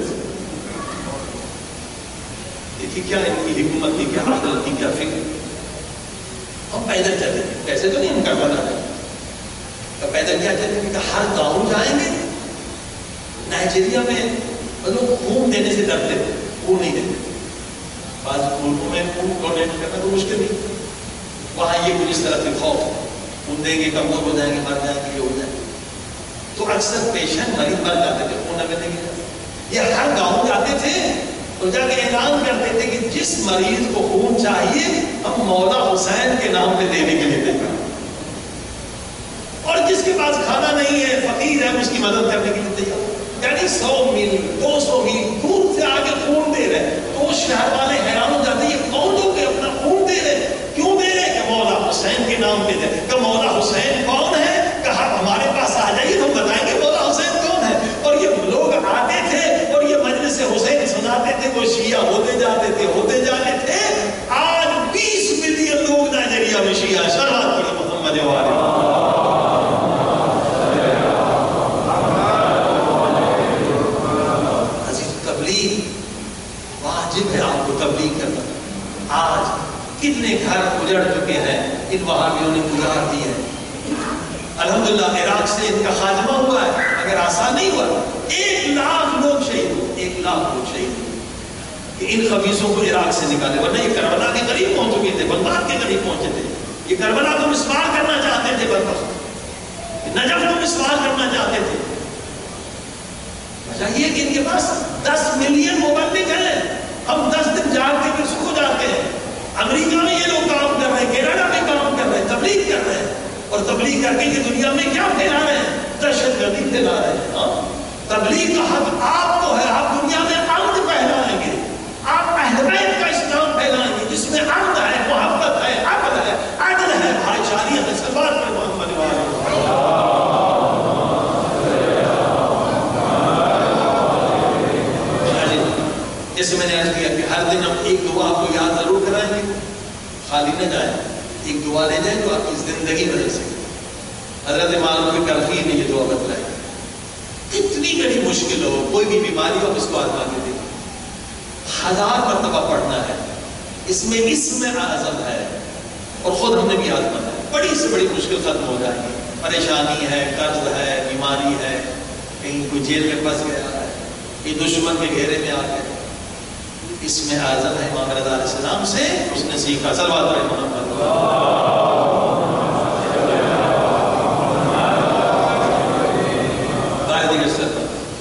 دیکھیے کیا ان کی حکومت کی کیا عدل کی کیا فکر ہم پیدل چلیں گے کیسے تو نہیں ہم کربلا جائیں پیدل کیا چلیں گے کہ ہر گاؤں جائیں گے نائجیریا میں لوگ خون دینے سے ڈرتے تھے خون نہیں دیتے بعض ملکوں میں خون ڈونیٹ کرنا تو مشکل نہیں وہاں یہ کچھ اس طرح سے خوف خون دیں گے کمزور ہو جائیں گے مر جائیں گے یہ ہو جائیں گے تو اکثر پیشنٹ مریض مر جاتے تھے خون نہ ملنے کے یہ ہر گاؤں جاتے تھے تو جا کے اعلان کرتے تھے کہ جس مریض کو خون چاہیے ہم مولا حسین کے نام پہ دینے کے لیے دیں گے اور جس کے پاس کھانا نہیں ہے فقیر ہے اس کی مدد کرنے کے لیے تیار یعنی سو میل دو سو میل دور سے آگے خون دے رہے تو اس شہر والے حیران ہو جاتے یہ کون لوگ اپنا خون دے رہے کیوں دے رہے کہ مولا حسین کے نام پہ دے کہ مولا حسین کون ہے کہا ہمارے پاس آ جائیے ہم بتائیں گے مولا حسین کون ہے اور یہ لوگ آتے تھے اور یہ مجلس حسین سناتے تھے وہ شیعہ ہوتے جاتے تھے ہوتے جاتے تھے آج بیس ملین لوگ نائجیریا میں شیعہ شرعت پڑھی محمد والے واجب ہے آپ کو تبلیغ کرنا آج کتنے گھر اجڑ چکے ہیں ان وہابیوں نے گزار دی ہے الحمدللہ عراق سے ان کا خاتمہ ہوا ہے اگر آسان نہیں ہوا ایک لاکھ لوگ شہید ہوئے ایک لاکھ لوگ شہید ہوئے کہ ان خبیثوں کو عراق سے نکالے ورنہ یہ کربلا کے قریب پہنچ چکے تھے بغداد کے قریب پہنچے تھے یہ کربلا کو مسمار کرنا چاہتے تھے بدبخت نجف کو مسمار کرنا چاہتے تھے چاہیے کہ ان کے پاس دس ملین مبلغ ہیں ہم دس دن جاگ کے پھر سکو جاتے ہیں امریکہ میں یہ لوگ کام کر رہے ہیں کینیڈا میں کام کر رہے ہیں تبلیغ کر رہے ہیں اور تبلیغ کر کے یہ دنیا میں کیا پھیلا رہے ہیں دہشت گردی پھیلا رہے ہیں تبلیغ کا حق آپ کو ہے آپ دنیا میں امن پھیلائیں گے آپ اہل بیت کا اسلام پھیلائیں گے جس میں امن ہے محبت ہے عدل ہے عدل ہے بھائی چاریت ہے سلوات پر محمد والے جیسے میں نے عرض کیا کہ ہر دن ہم ایک دعا کو یاد ضرور کرائیں گے خالی نہ جائیں ایک دعا لے جائیں تو آپ کی زندگی بدل سکے حضرت معلوم کافی نے یہ دعا بتلائی کتنی بڑی مشکل ہو کوئی بھی بیماری ہو اس کو آزما کے دے ہزار مرتبہ پڑھنا ہے اس میں اسم اعظم ہے اور خود ہم نے بھی آزمانا ہے بڑی سے بڑی مشکل ختم ہو جائے گی پریشانی ہے قرض ہے بیماری ہے کہیں کوئی جیل میں پھنس گیا ہے یہ دشمن کے گھیرے میں آ گئے اس میں اعظم ہے امام رضا علیہ السلام سے اس نے سیکھا صلوات پڑھیں محمد قائد کے سر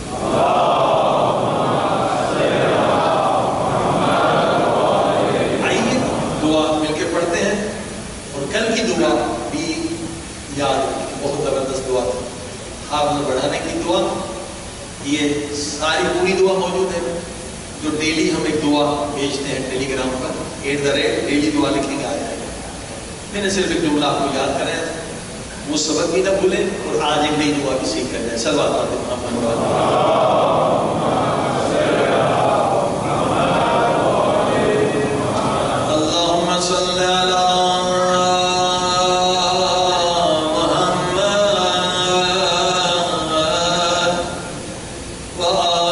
آئیے دعا مل کے پڑھتے ہیں اور کل کی دعا بھی یاد بہت زبردست دعا حافظ بڑھانے کی دعا یہ ساری پوری دعا موجود ہے جو ڈیلی ہم ایک دعا بھیجتے ہیں ٹیلی گرام پر ایٹ دا ریٹ ڈیلی دعا لکھیں گے آ جائے گا میں نے صرف ایک جملہ آپ کو یاد کرایا تھا وہ سبق بھی نہ بھولیں اور آج ایک نئی دعا بھی سیکھ کر جائیں صلوات پڑھیں اللہم صلی علی محمد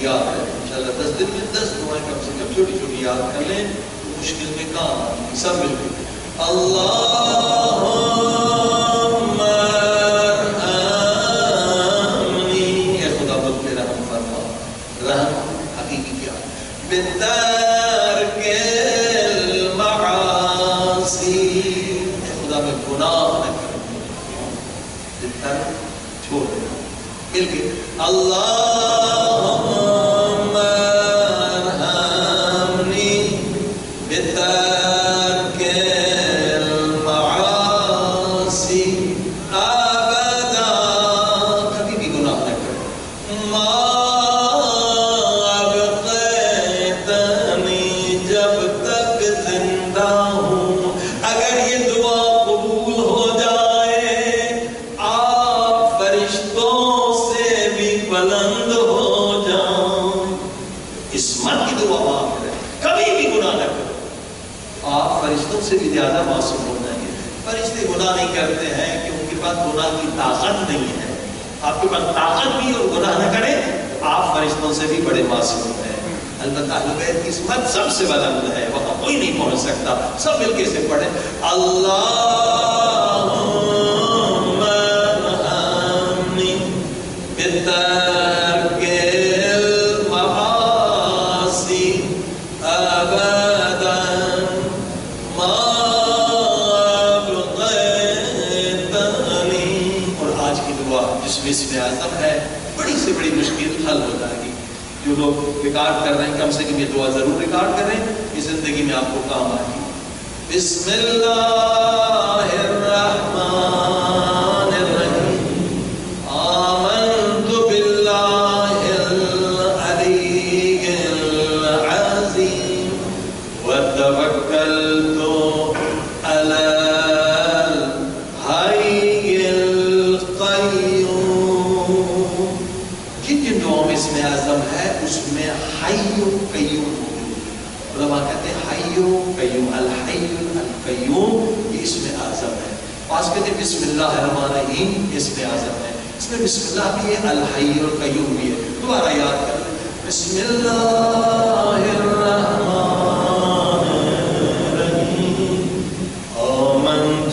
یاد ہے انشاءاللہ دس دن میں دس دعائیں کم سے کم چھوٹی چھوٹی یاد کر لیں تو مشکل میں کام آئیں گی سب مل کے اللہم ارحمنی، اے خدا مجھ پہ رحم فرما. رحم حقیقی کیا بترک المعاصی، اے خدا میں گناہ نہ کروں، بترک چھوڑ دے. مل کے اللہم ارحمنی بترک المعاصی ابدا، کبھی بھی گناہ نہ کرو. ما ابقیتنی، جب تک زندہ ہوں. اگر یہ دعا قبول ہو جائے آپ فرشتوں سے بھی بلند ہو جاؤں. عصمت کی دعا مانگ رہے، کبھی بھی گناہ نہ کرو. آپ فرشتوں سے بھی زیادہ معصوم ہو جائیں گے. فرشتے گناہ نہیں کرتے ہیں کہ ان کے پاس گناہ کی طاقت نہیں ہے. آپ کے پاس طاقت بھی اور گناہ نہ کریں، آپ فرشتوں سے بھی بڑے معصوم ہیں. البتہ اہل بیت کی عصمت سب سے بلند ہے، وہاں کوئی نہیں پہنچ سکتا. سب مل کے سے پڑھیں اللہم ارحمنی بترک المعاصی ابدا ما ابقیتنی. اور آج کی دعا جس میں اسم اعظم ہے، بڑی سے بڑی مشکل حل ہو جائے گی. جو لوگ ریکارڈ کر رہے ہیں کم سے کم یہ دعا ضرور ریکارڈ کریں، یہ زندگی میں آپ کو کام آئے گی. بسم اللہ الرحمن الرحیم آمنت باللہ العلی العظیم وتوکلت علی الحی القیوم. جن جن دعاؤں میں اسم اعظم ہے اس میں حی قیوم، علماء کہتے ہیں حی قیوم، الحی القیوم یہ اسم اعظم ہے. بعض کہتے ہیں بسم اللہ الرحمن الرحیم اسم اعظم ہے. اس میں بسم اللہ بھی ہے، الحی القیوم بھی ہے. دوبارہ یاد کر لیں بسم اللہ الرحمن الرحیم آمنت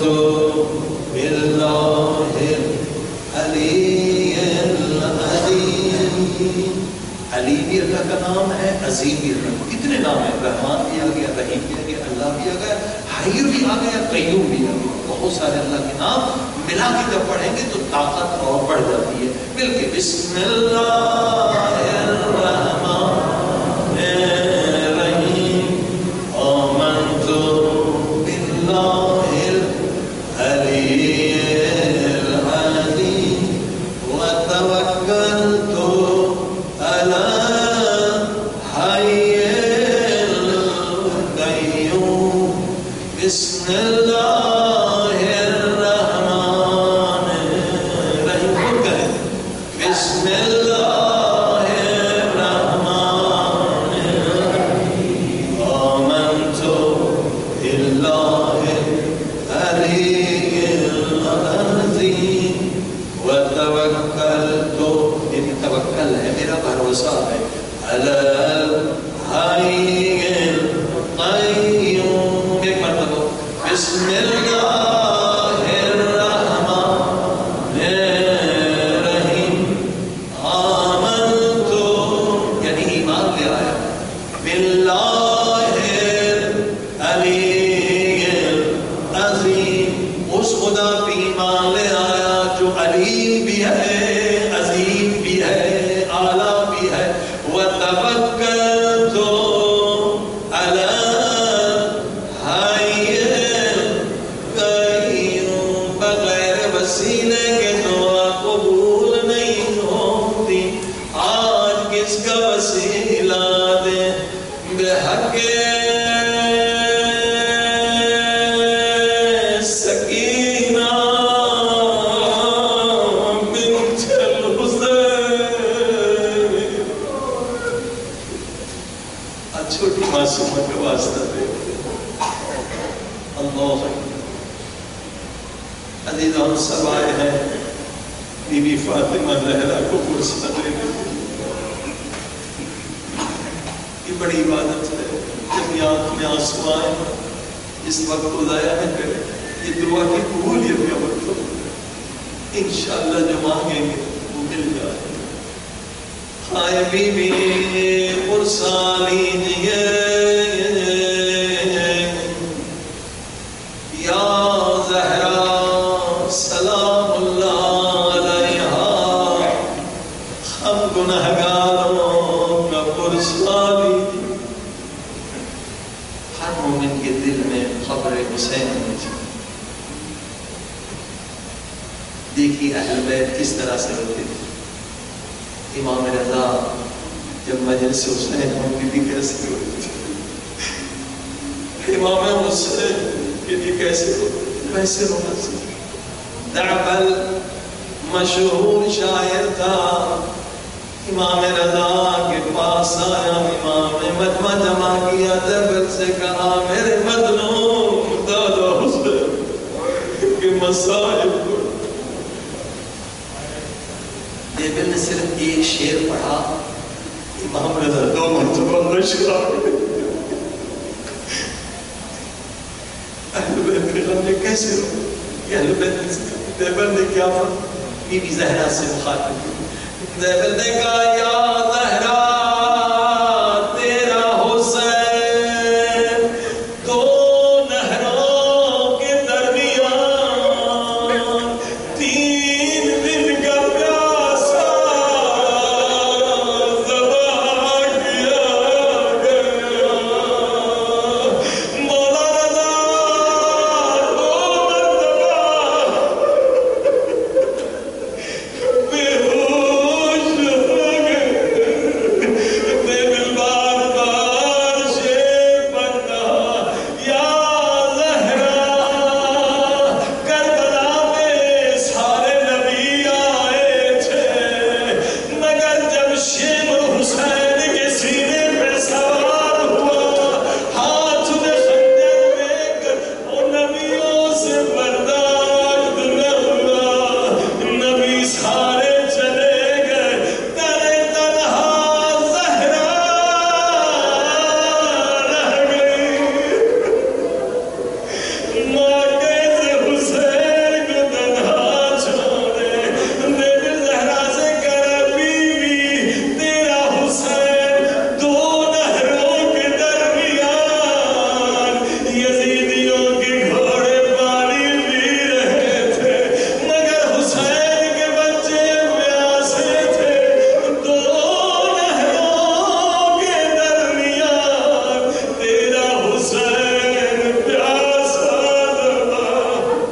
باللہ العلی العظیم. علی بھی اللہ کا نام ہے، عظیم بھی اللہ. کتنے نام ہیں؟ رحمان بھی آ گیا، رحیم بھی آ گیا، اللہ بھی آ گیا، حی بھی آ گیا، قیوم بھی آ گیا. بہت سارے اللہ کے نام ملا کے جب پڑھیں گے تو طاقت اور بڑھ جاتی ہے. مل کے بسم اللہ الرحمن الرحیم آمنت باللہ العلی العظیم وتوکلت علی الحی القیوم. بسم اللہ الرحمن الرحیم. خود کہیں بسم اللہ الرحمن الرحیم آمنت باللہ العلی العظیم وتوکلت، یہ توکل ہے، میرا بھروسہ ہے، علی الحی القیوم. ایک مرتبہ بسم اللہ الرحمن الرحیم آمنت، یعنی ایمان لے آیا، باللہ العلی العظیم، اس خدا پہ ایمان لے آیا جو علیم بھی ہے، عظیم بھی ہے، اعلیٰ بھی ہے. وتوکلت علی الحی القیوم، بغیر وسیلے کے دعا قبول نہیں ہوتی. آج کس کا وسیلہ دے بحق سکینہ بنت الحسین. چھوٹی معصومہ کا واسطہ دے. اللہ عزیز ہم سب آئے ہیں بی بی فاطمہ زہرا کو پرسہ دینے. بڑی عبادت ہے. جب یہ آنکھ میں آنسو آئے اس وقت کو ضائع نہ کرے. یہ دعا کی قبولیت کا وقت ہو. انشاءاللہ جو مانگیں گے وہ مل جائے. ہائے بی بی پرسانی جیے یا زہرا سلام اللہ علیہا ہم گنہگاروں کا پرسانی. ہر مومن کے دل میں قبر حسین ہونی چاہیے. دیکھیے اہل بیت کس طرح سے ہوتے تھے. امام رضا جب مجلس حسین ان کی بھی کیسے ہوتی تھی. امام حسین کی بھی کیسے ہوتی ویسے ہونا چاہیے. دعبل مشہور شاعر تھا. امام رضا کے پاس آیا. امام نے مجمع جمع کیا. دعبل سے کہا میرے مظلوم دادا حسین کے مسائل کو. دیبل نے صرف ایک شعر پڑھا. امام رضا دو مرتبہ مشکل اہل بیت کے غم میں کیسے ہو. یہ اہل بیت دیبل نے کیا پڑھا. بی بی زہرا سے مخاطب. دیبل نے کہا یا زہرا تیرا حسین دو نہروں کے درمیان تین دن کا پیاسا ذبح کیا گیا. مولا رضا دو مرتبہ بے ہوش ہو گئے. دیبل بار بار شیخ بنتا یا زہرا کربلا میں سارے نبی آئے تھے مگر جب شمر حسین کے سینے پہ سوار ہوا ہاتھ میں خنجر لے کر وہ نبیوں سے برداشت نہ ہوا. نبی سارے چلے گئے. تنے تنہا زہرا رہ گئی. ماں کیسے حسین کو تنہا چھوڑے. دیبل زہرا سے کہا بیوی تیرا حسین دو نہروں کے درمیان یزیدیوں کے گھوڑے پانی پی رہے تھے مگر حسین کے بچے پیاسے تھے. دو نہروں کے درمیان تیرا حسین پیاسا دبا.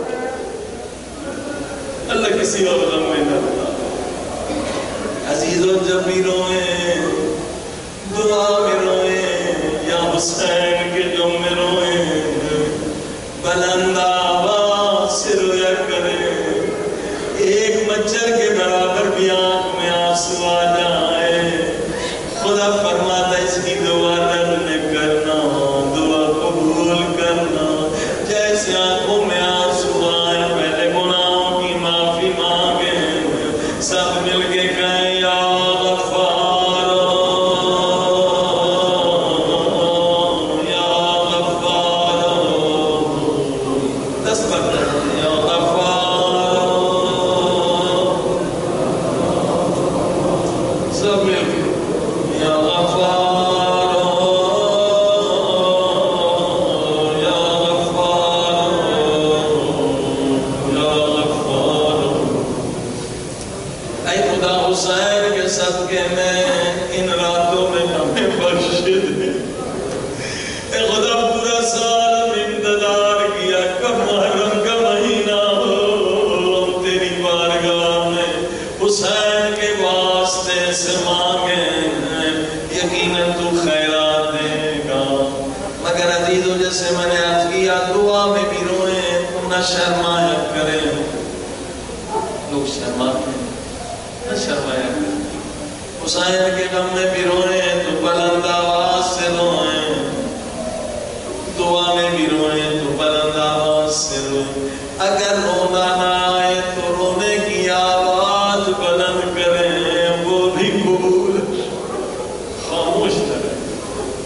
اللہ کسی اور غم میں نہ رہا. عزیزوں جب بھی روئیں دعا میں روئیں یا حسین کے غم میں روئیں بلند آواز سے رویا کریں. ایک مچھر کے برابر بھی آنکھ میں آنسو آ جائے. خدا فرماتا اس کی دعا نرم کرنا دعا قبول کرنا. جیسے آنکھوں میں آنسو آئے پہلے گناہوں کی معافی مانگیں. سب مل کے کہیں یا غفار یا غفار. دس بار یا غفار. سب مل کے یا غفار یا غفار یا غفار. اے خدا حسین کے صدقے میں ان راتوں میں ہمیں بخش دے. اے خدا پورا سال انتظار کیا کب محرم کا مہینہ ہو ہم تیری بارگاہ میں حسین کے واسطے سے مانگیں. یقیناً تو خیرات دے گا. مگر عزیزوں جیسے میں نے عرض کیا دعا میں بھی روئیں تم نہ شرمایا کریں. لوگ شرماتے ہیں نہ شرمایا کریں. حسین کے غم میں بھی روئیں تو بلند آواز سے روئیں. دعا میں بھی روئیں تو بلند آواز سے روئیں. اگر رونا نہ آئے تو رونے کی آواز بلند کریں. وہ بھی قبول. خاموش نہ رہیں.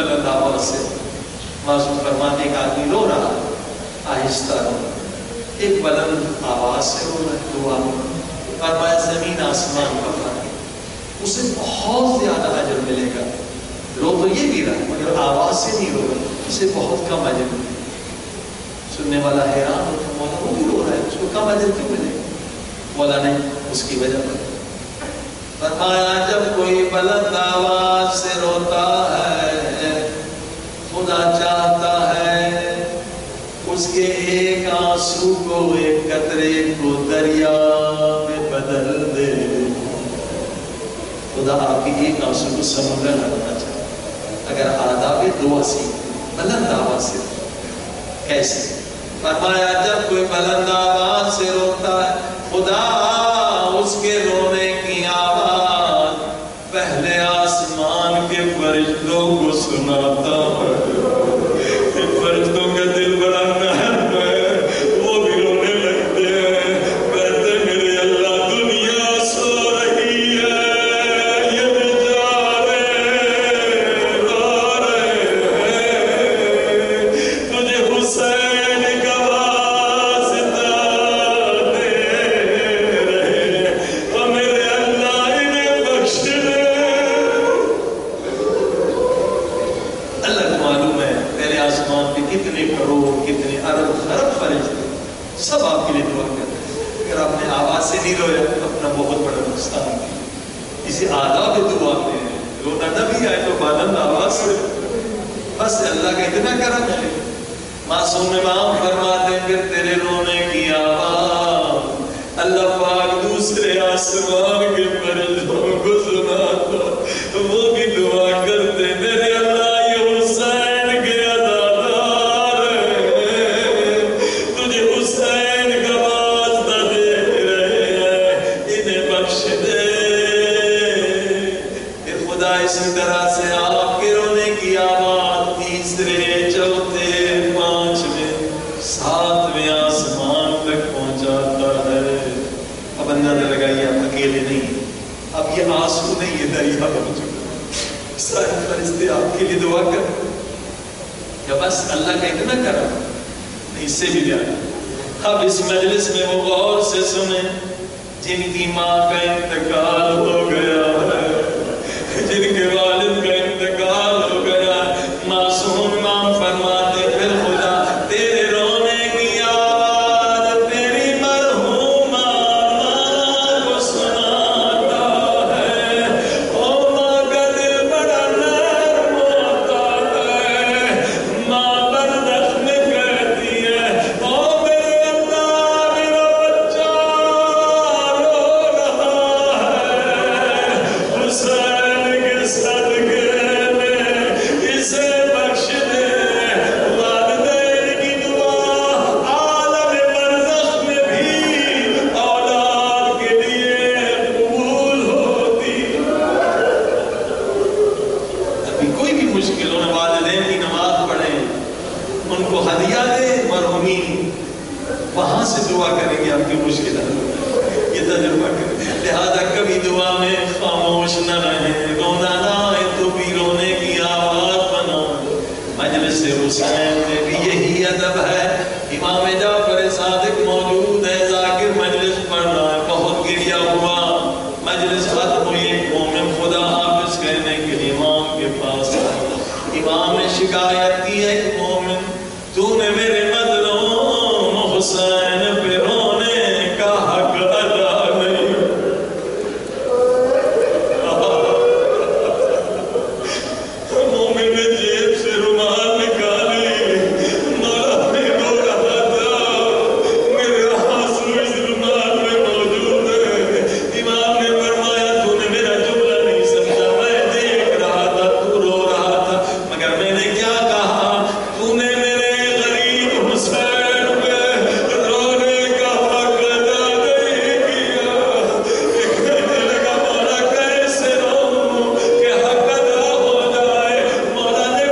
بلند آواز سے. معصوم فرماتے ایک آدمی رو رہا, آہستہ رو, ایک بلند آواز سے رو رہا ہے دعا. فرمایا زمین آسمان کا فرق, اسے بہت زیادہ اجر ملے گا. رو تو یہ بھی رہا مگر آواز سے نہیں رو رہا, اسے بہت کم اجر ملے گا. سننے والا حیران ہوتا, مولا وہ بھی رو رہا ہے, اس کو کم اجر کیوں ملے گا؟ مولا نے اس کی وجہ پر فرمایا جب کوئی بلند آواز سے روتا ہے, خدا چاہتا ہے اس کے ایک آنسو کو, ایک قطرے کو دریا میں بدل دے. خدا آپ کی ایک آنسو کو سمندر بنانا چاہتا ہے اگر آداب دعا سی بلند آواز سے. کیسے؟ فرمایا جب کوئی بلند آواز سے روتا ہے, خدا اس کے رونے کی آواز پہلے آسمان کے فرشتوں کو سناتا ہے. فرشتوں کا دل بڑا نرم ہے, وہ بھی رونے لگتے ہیں, کہتے میرے اللہ دنیا سو رہی ہے, یہ بیچارے رو رہے ہیں, تجھے حسین کا واسطہ دے رہے, اور میرے اللہ انہیں بخش دے. اللہ کو معلوم ہے پہلے آسمان پہ کتنے کروڑ کتنے ارب خرب فرشتے سب آپ کے لیے دعا کرتے ہیں. اگر آپ نے آواز سے نہیں رویا تو اپنا بہت بڑا نقصان کیا. اسے آداب دعا میں رونا نہ بھی آئے تو بلند آواز سے, بس اللہ کا اتنا کرم ہے. معصوم امام فرماتے پھر تیرے رونے کی آواز اللہ پاک دوسرے آسمان کے فرشتوں کو سناتا, وہ بھی دعا کرتے میرے اللہ یہ حسین کے عزادار ہیں, تجھے حسین کا واسطہ دے رہے ہیں, انہیں بخش دے. پھر خدا اسی طرح سے آپ کے رونے کی آواز تیسرے چوتھے پانچویں ساتویں آسمان تک پہنچاتا ہے. اب اندازہ لگائیے آپ اکیلے نہیں, اب یہ آنسو نہیں یہ دریا ہو چکا. سارے فرشتے آپ کے لیے دعا کر, یا بس اللہ کا اتنا کرم نہیں, اس سے بھی زیادہ. اب اس مجلس میں وہ غور سے سنیں جن کی ماں کا انتقال ہو گیا ہے, جن کے والد کا انتقال ہو گیا. معصوم امام فرماتے پھر خدا تیرے رونے کی آواز تیری مرحومہ ماں کو سناتا ہے. او ماں کا دل بڑا نرم ہوتا ہے, ماں پر زخم کہتی ہے او میرے اللہ میرا بچہ رو رہا ہے, حسین کے صدقے میں اسے بخش دے. والدین کی دعا عالم برزخ میں بھی اولاد کے لیے قبول ہوتی. ابھی کوئی بھی مشکل ہو, والدین کی نماز پڑھیں, ان کو ہدیہ دیں, مرحومین وہاں سے دعا کریں گے آپ کی مشکل حل ہو جائے. یہ تجربہ کریں. لہذا کبھی دعا میں خاموش نہ رہیں, رونا نہ آئے تو بھی رونے کی آواز بنا. مجلس حسین میں بھی یہی ادب ہے. امام جعفر صادق موجود ہے, ذاکر مجلس پڑھ رہا ہے, بہت گریا ہوا, مجلس ختم ہوئی, ایک مومن خدا حافظ کہنے کے لیے امام کے پاس آیا. امام نے شکایت کی ہے کہ مومن تو نے میرے مظلوم حسین پہ رونے کا حق ادا نہیں. مومن نے جیب سے رومال نکالی, مولا میں رو رہا تھا, میرے آنسو اس رومال میں موجود ہے. امام نے فرمایا تو نے میرا جملہ نہیں سمجھا, میں دیکھ رہا تھا تو رو رہا تھا, مگر میں نے کیا کہا, تو نے میرے غریب حسین پہ رونے کا حق ادا نہیں کیا. کہنے لگا مولا کیسے روؤں کہ حق ادا ہو جائے. مولا نے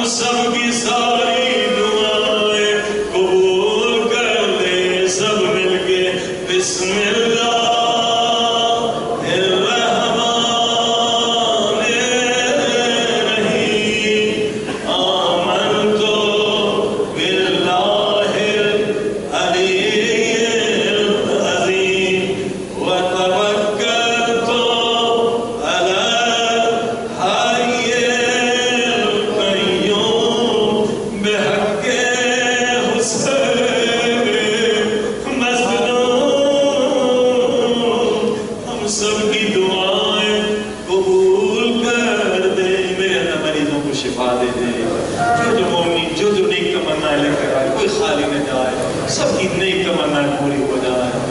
سب کی ساری دعائیں قبول کر دے سب مل کے بسم اللہ سب کی دعائیں قبول کر دے میرے اللہ مریضوں کو شفا دے دے جو جو مومن جو جو نیک تمنا لے کر آئے کوئی خالی نہ جائے سب کی نیک تمنا پوری ہو جائے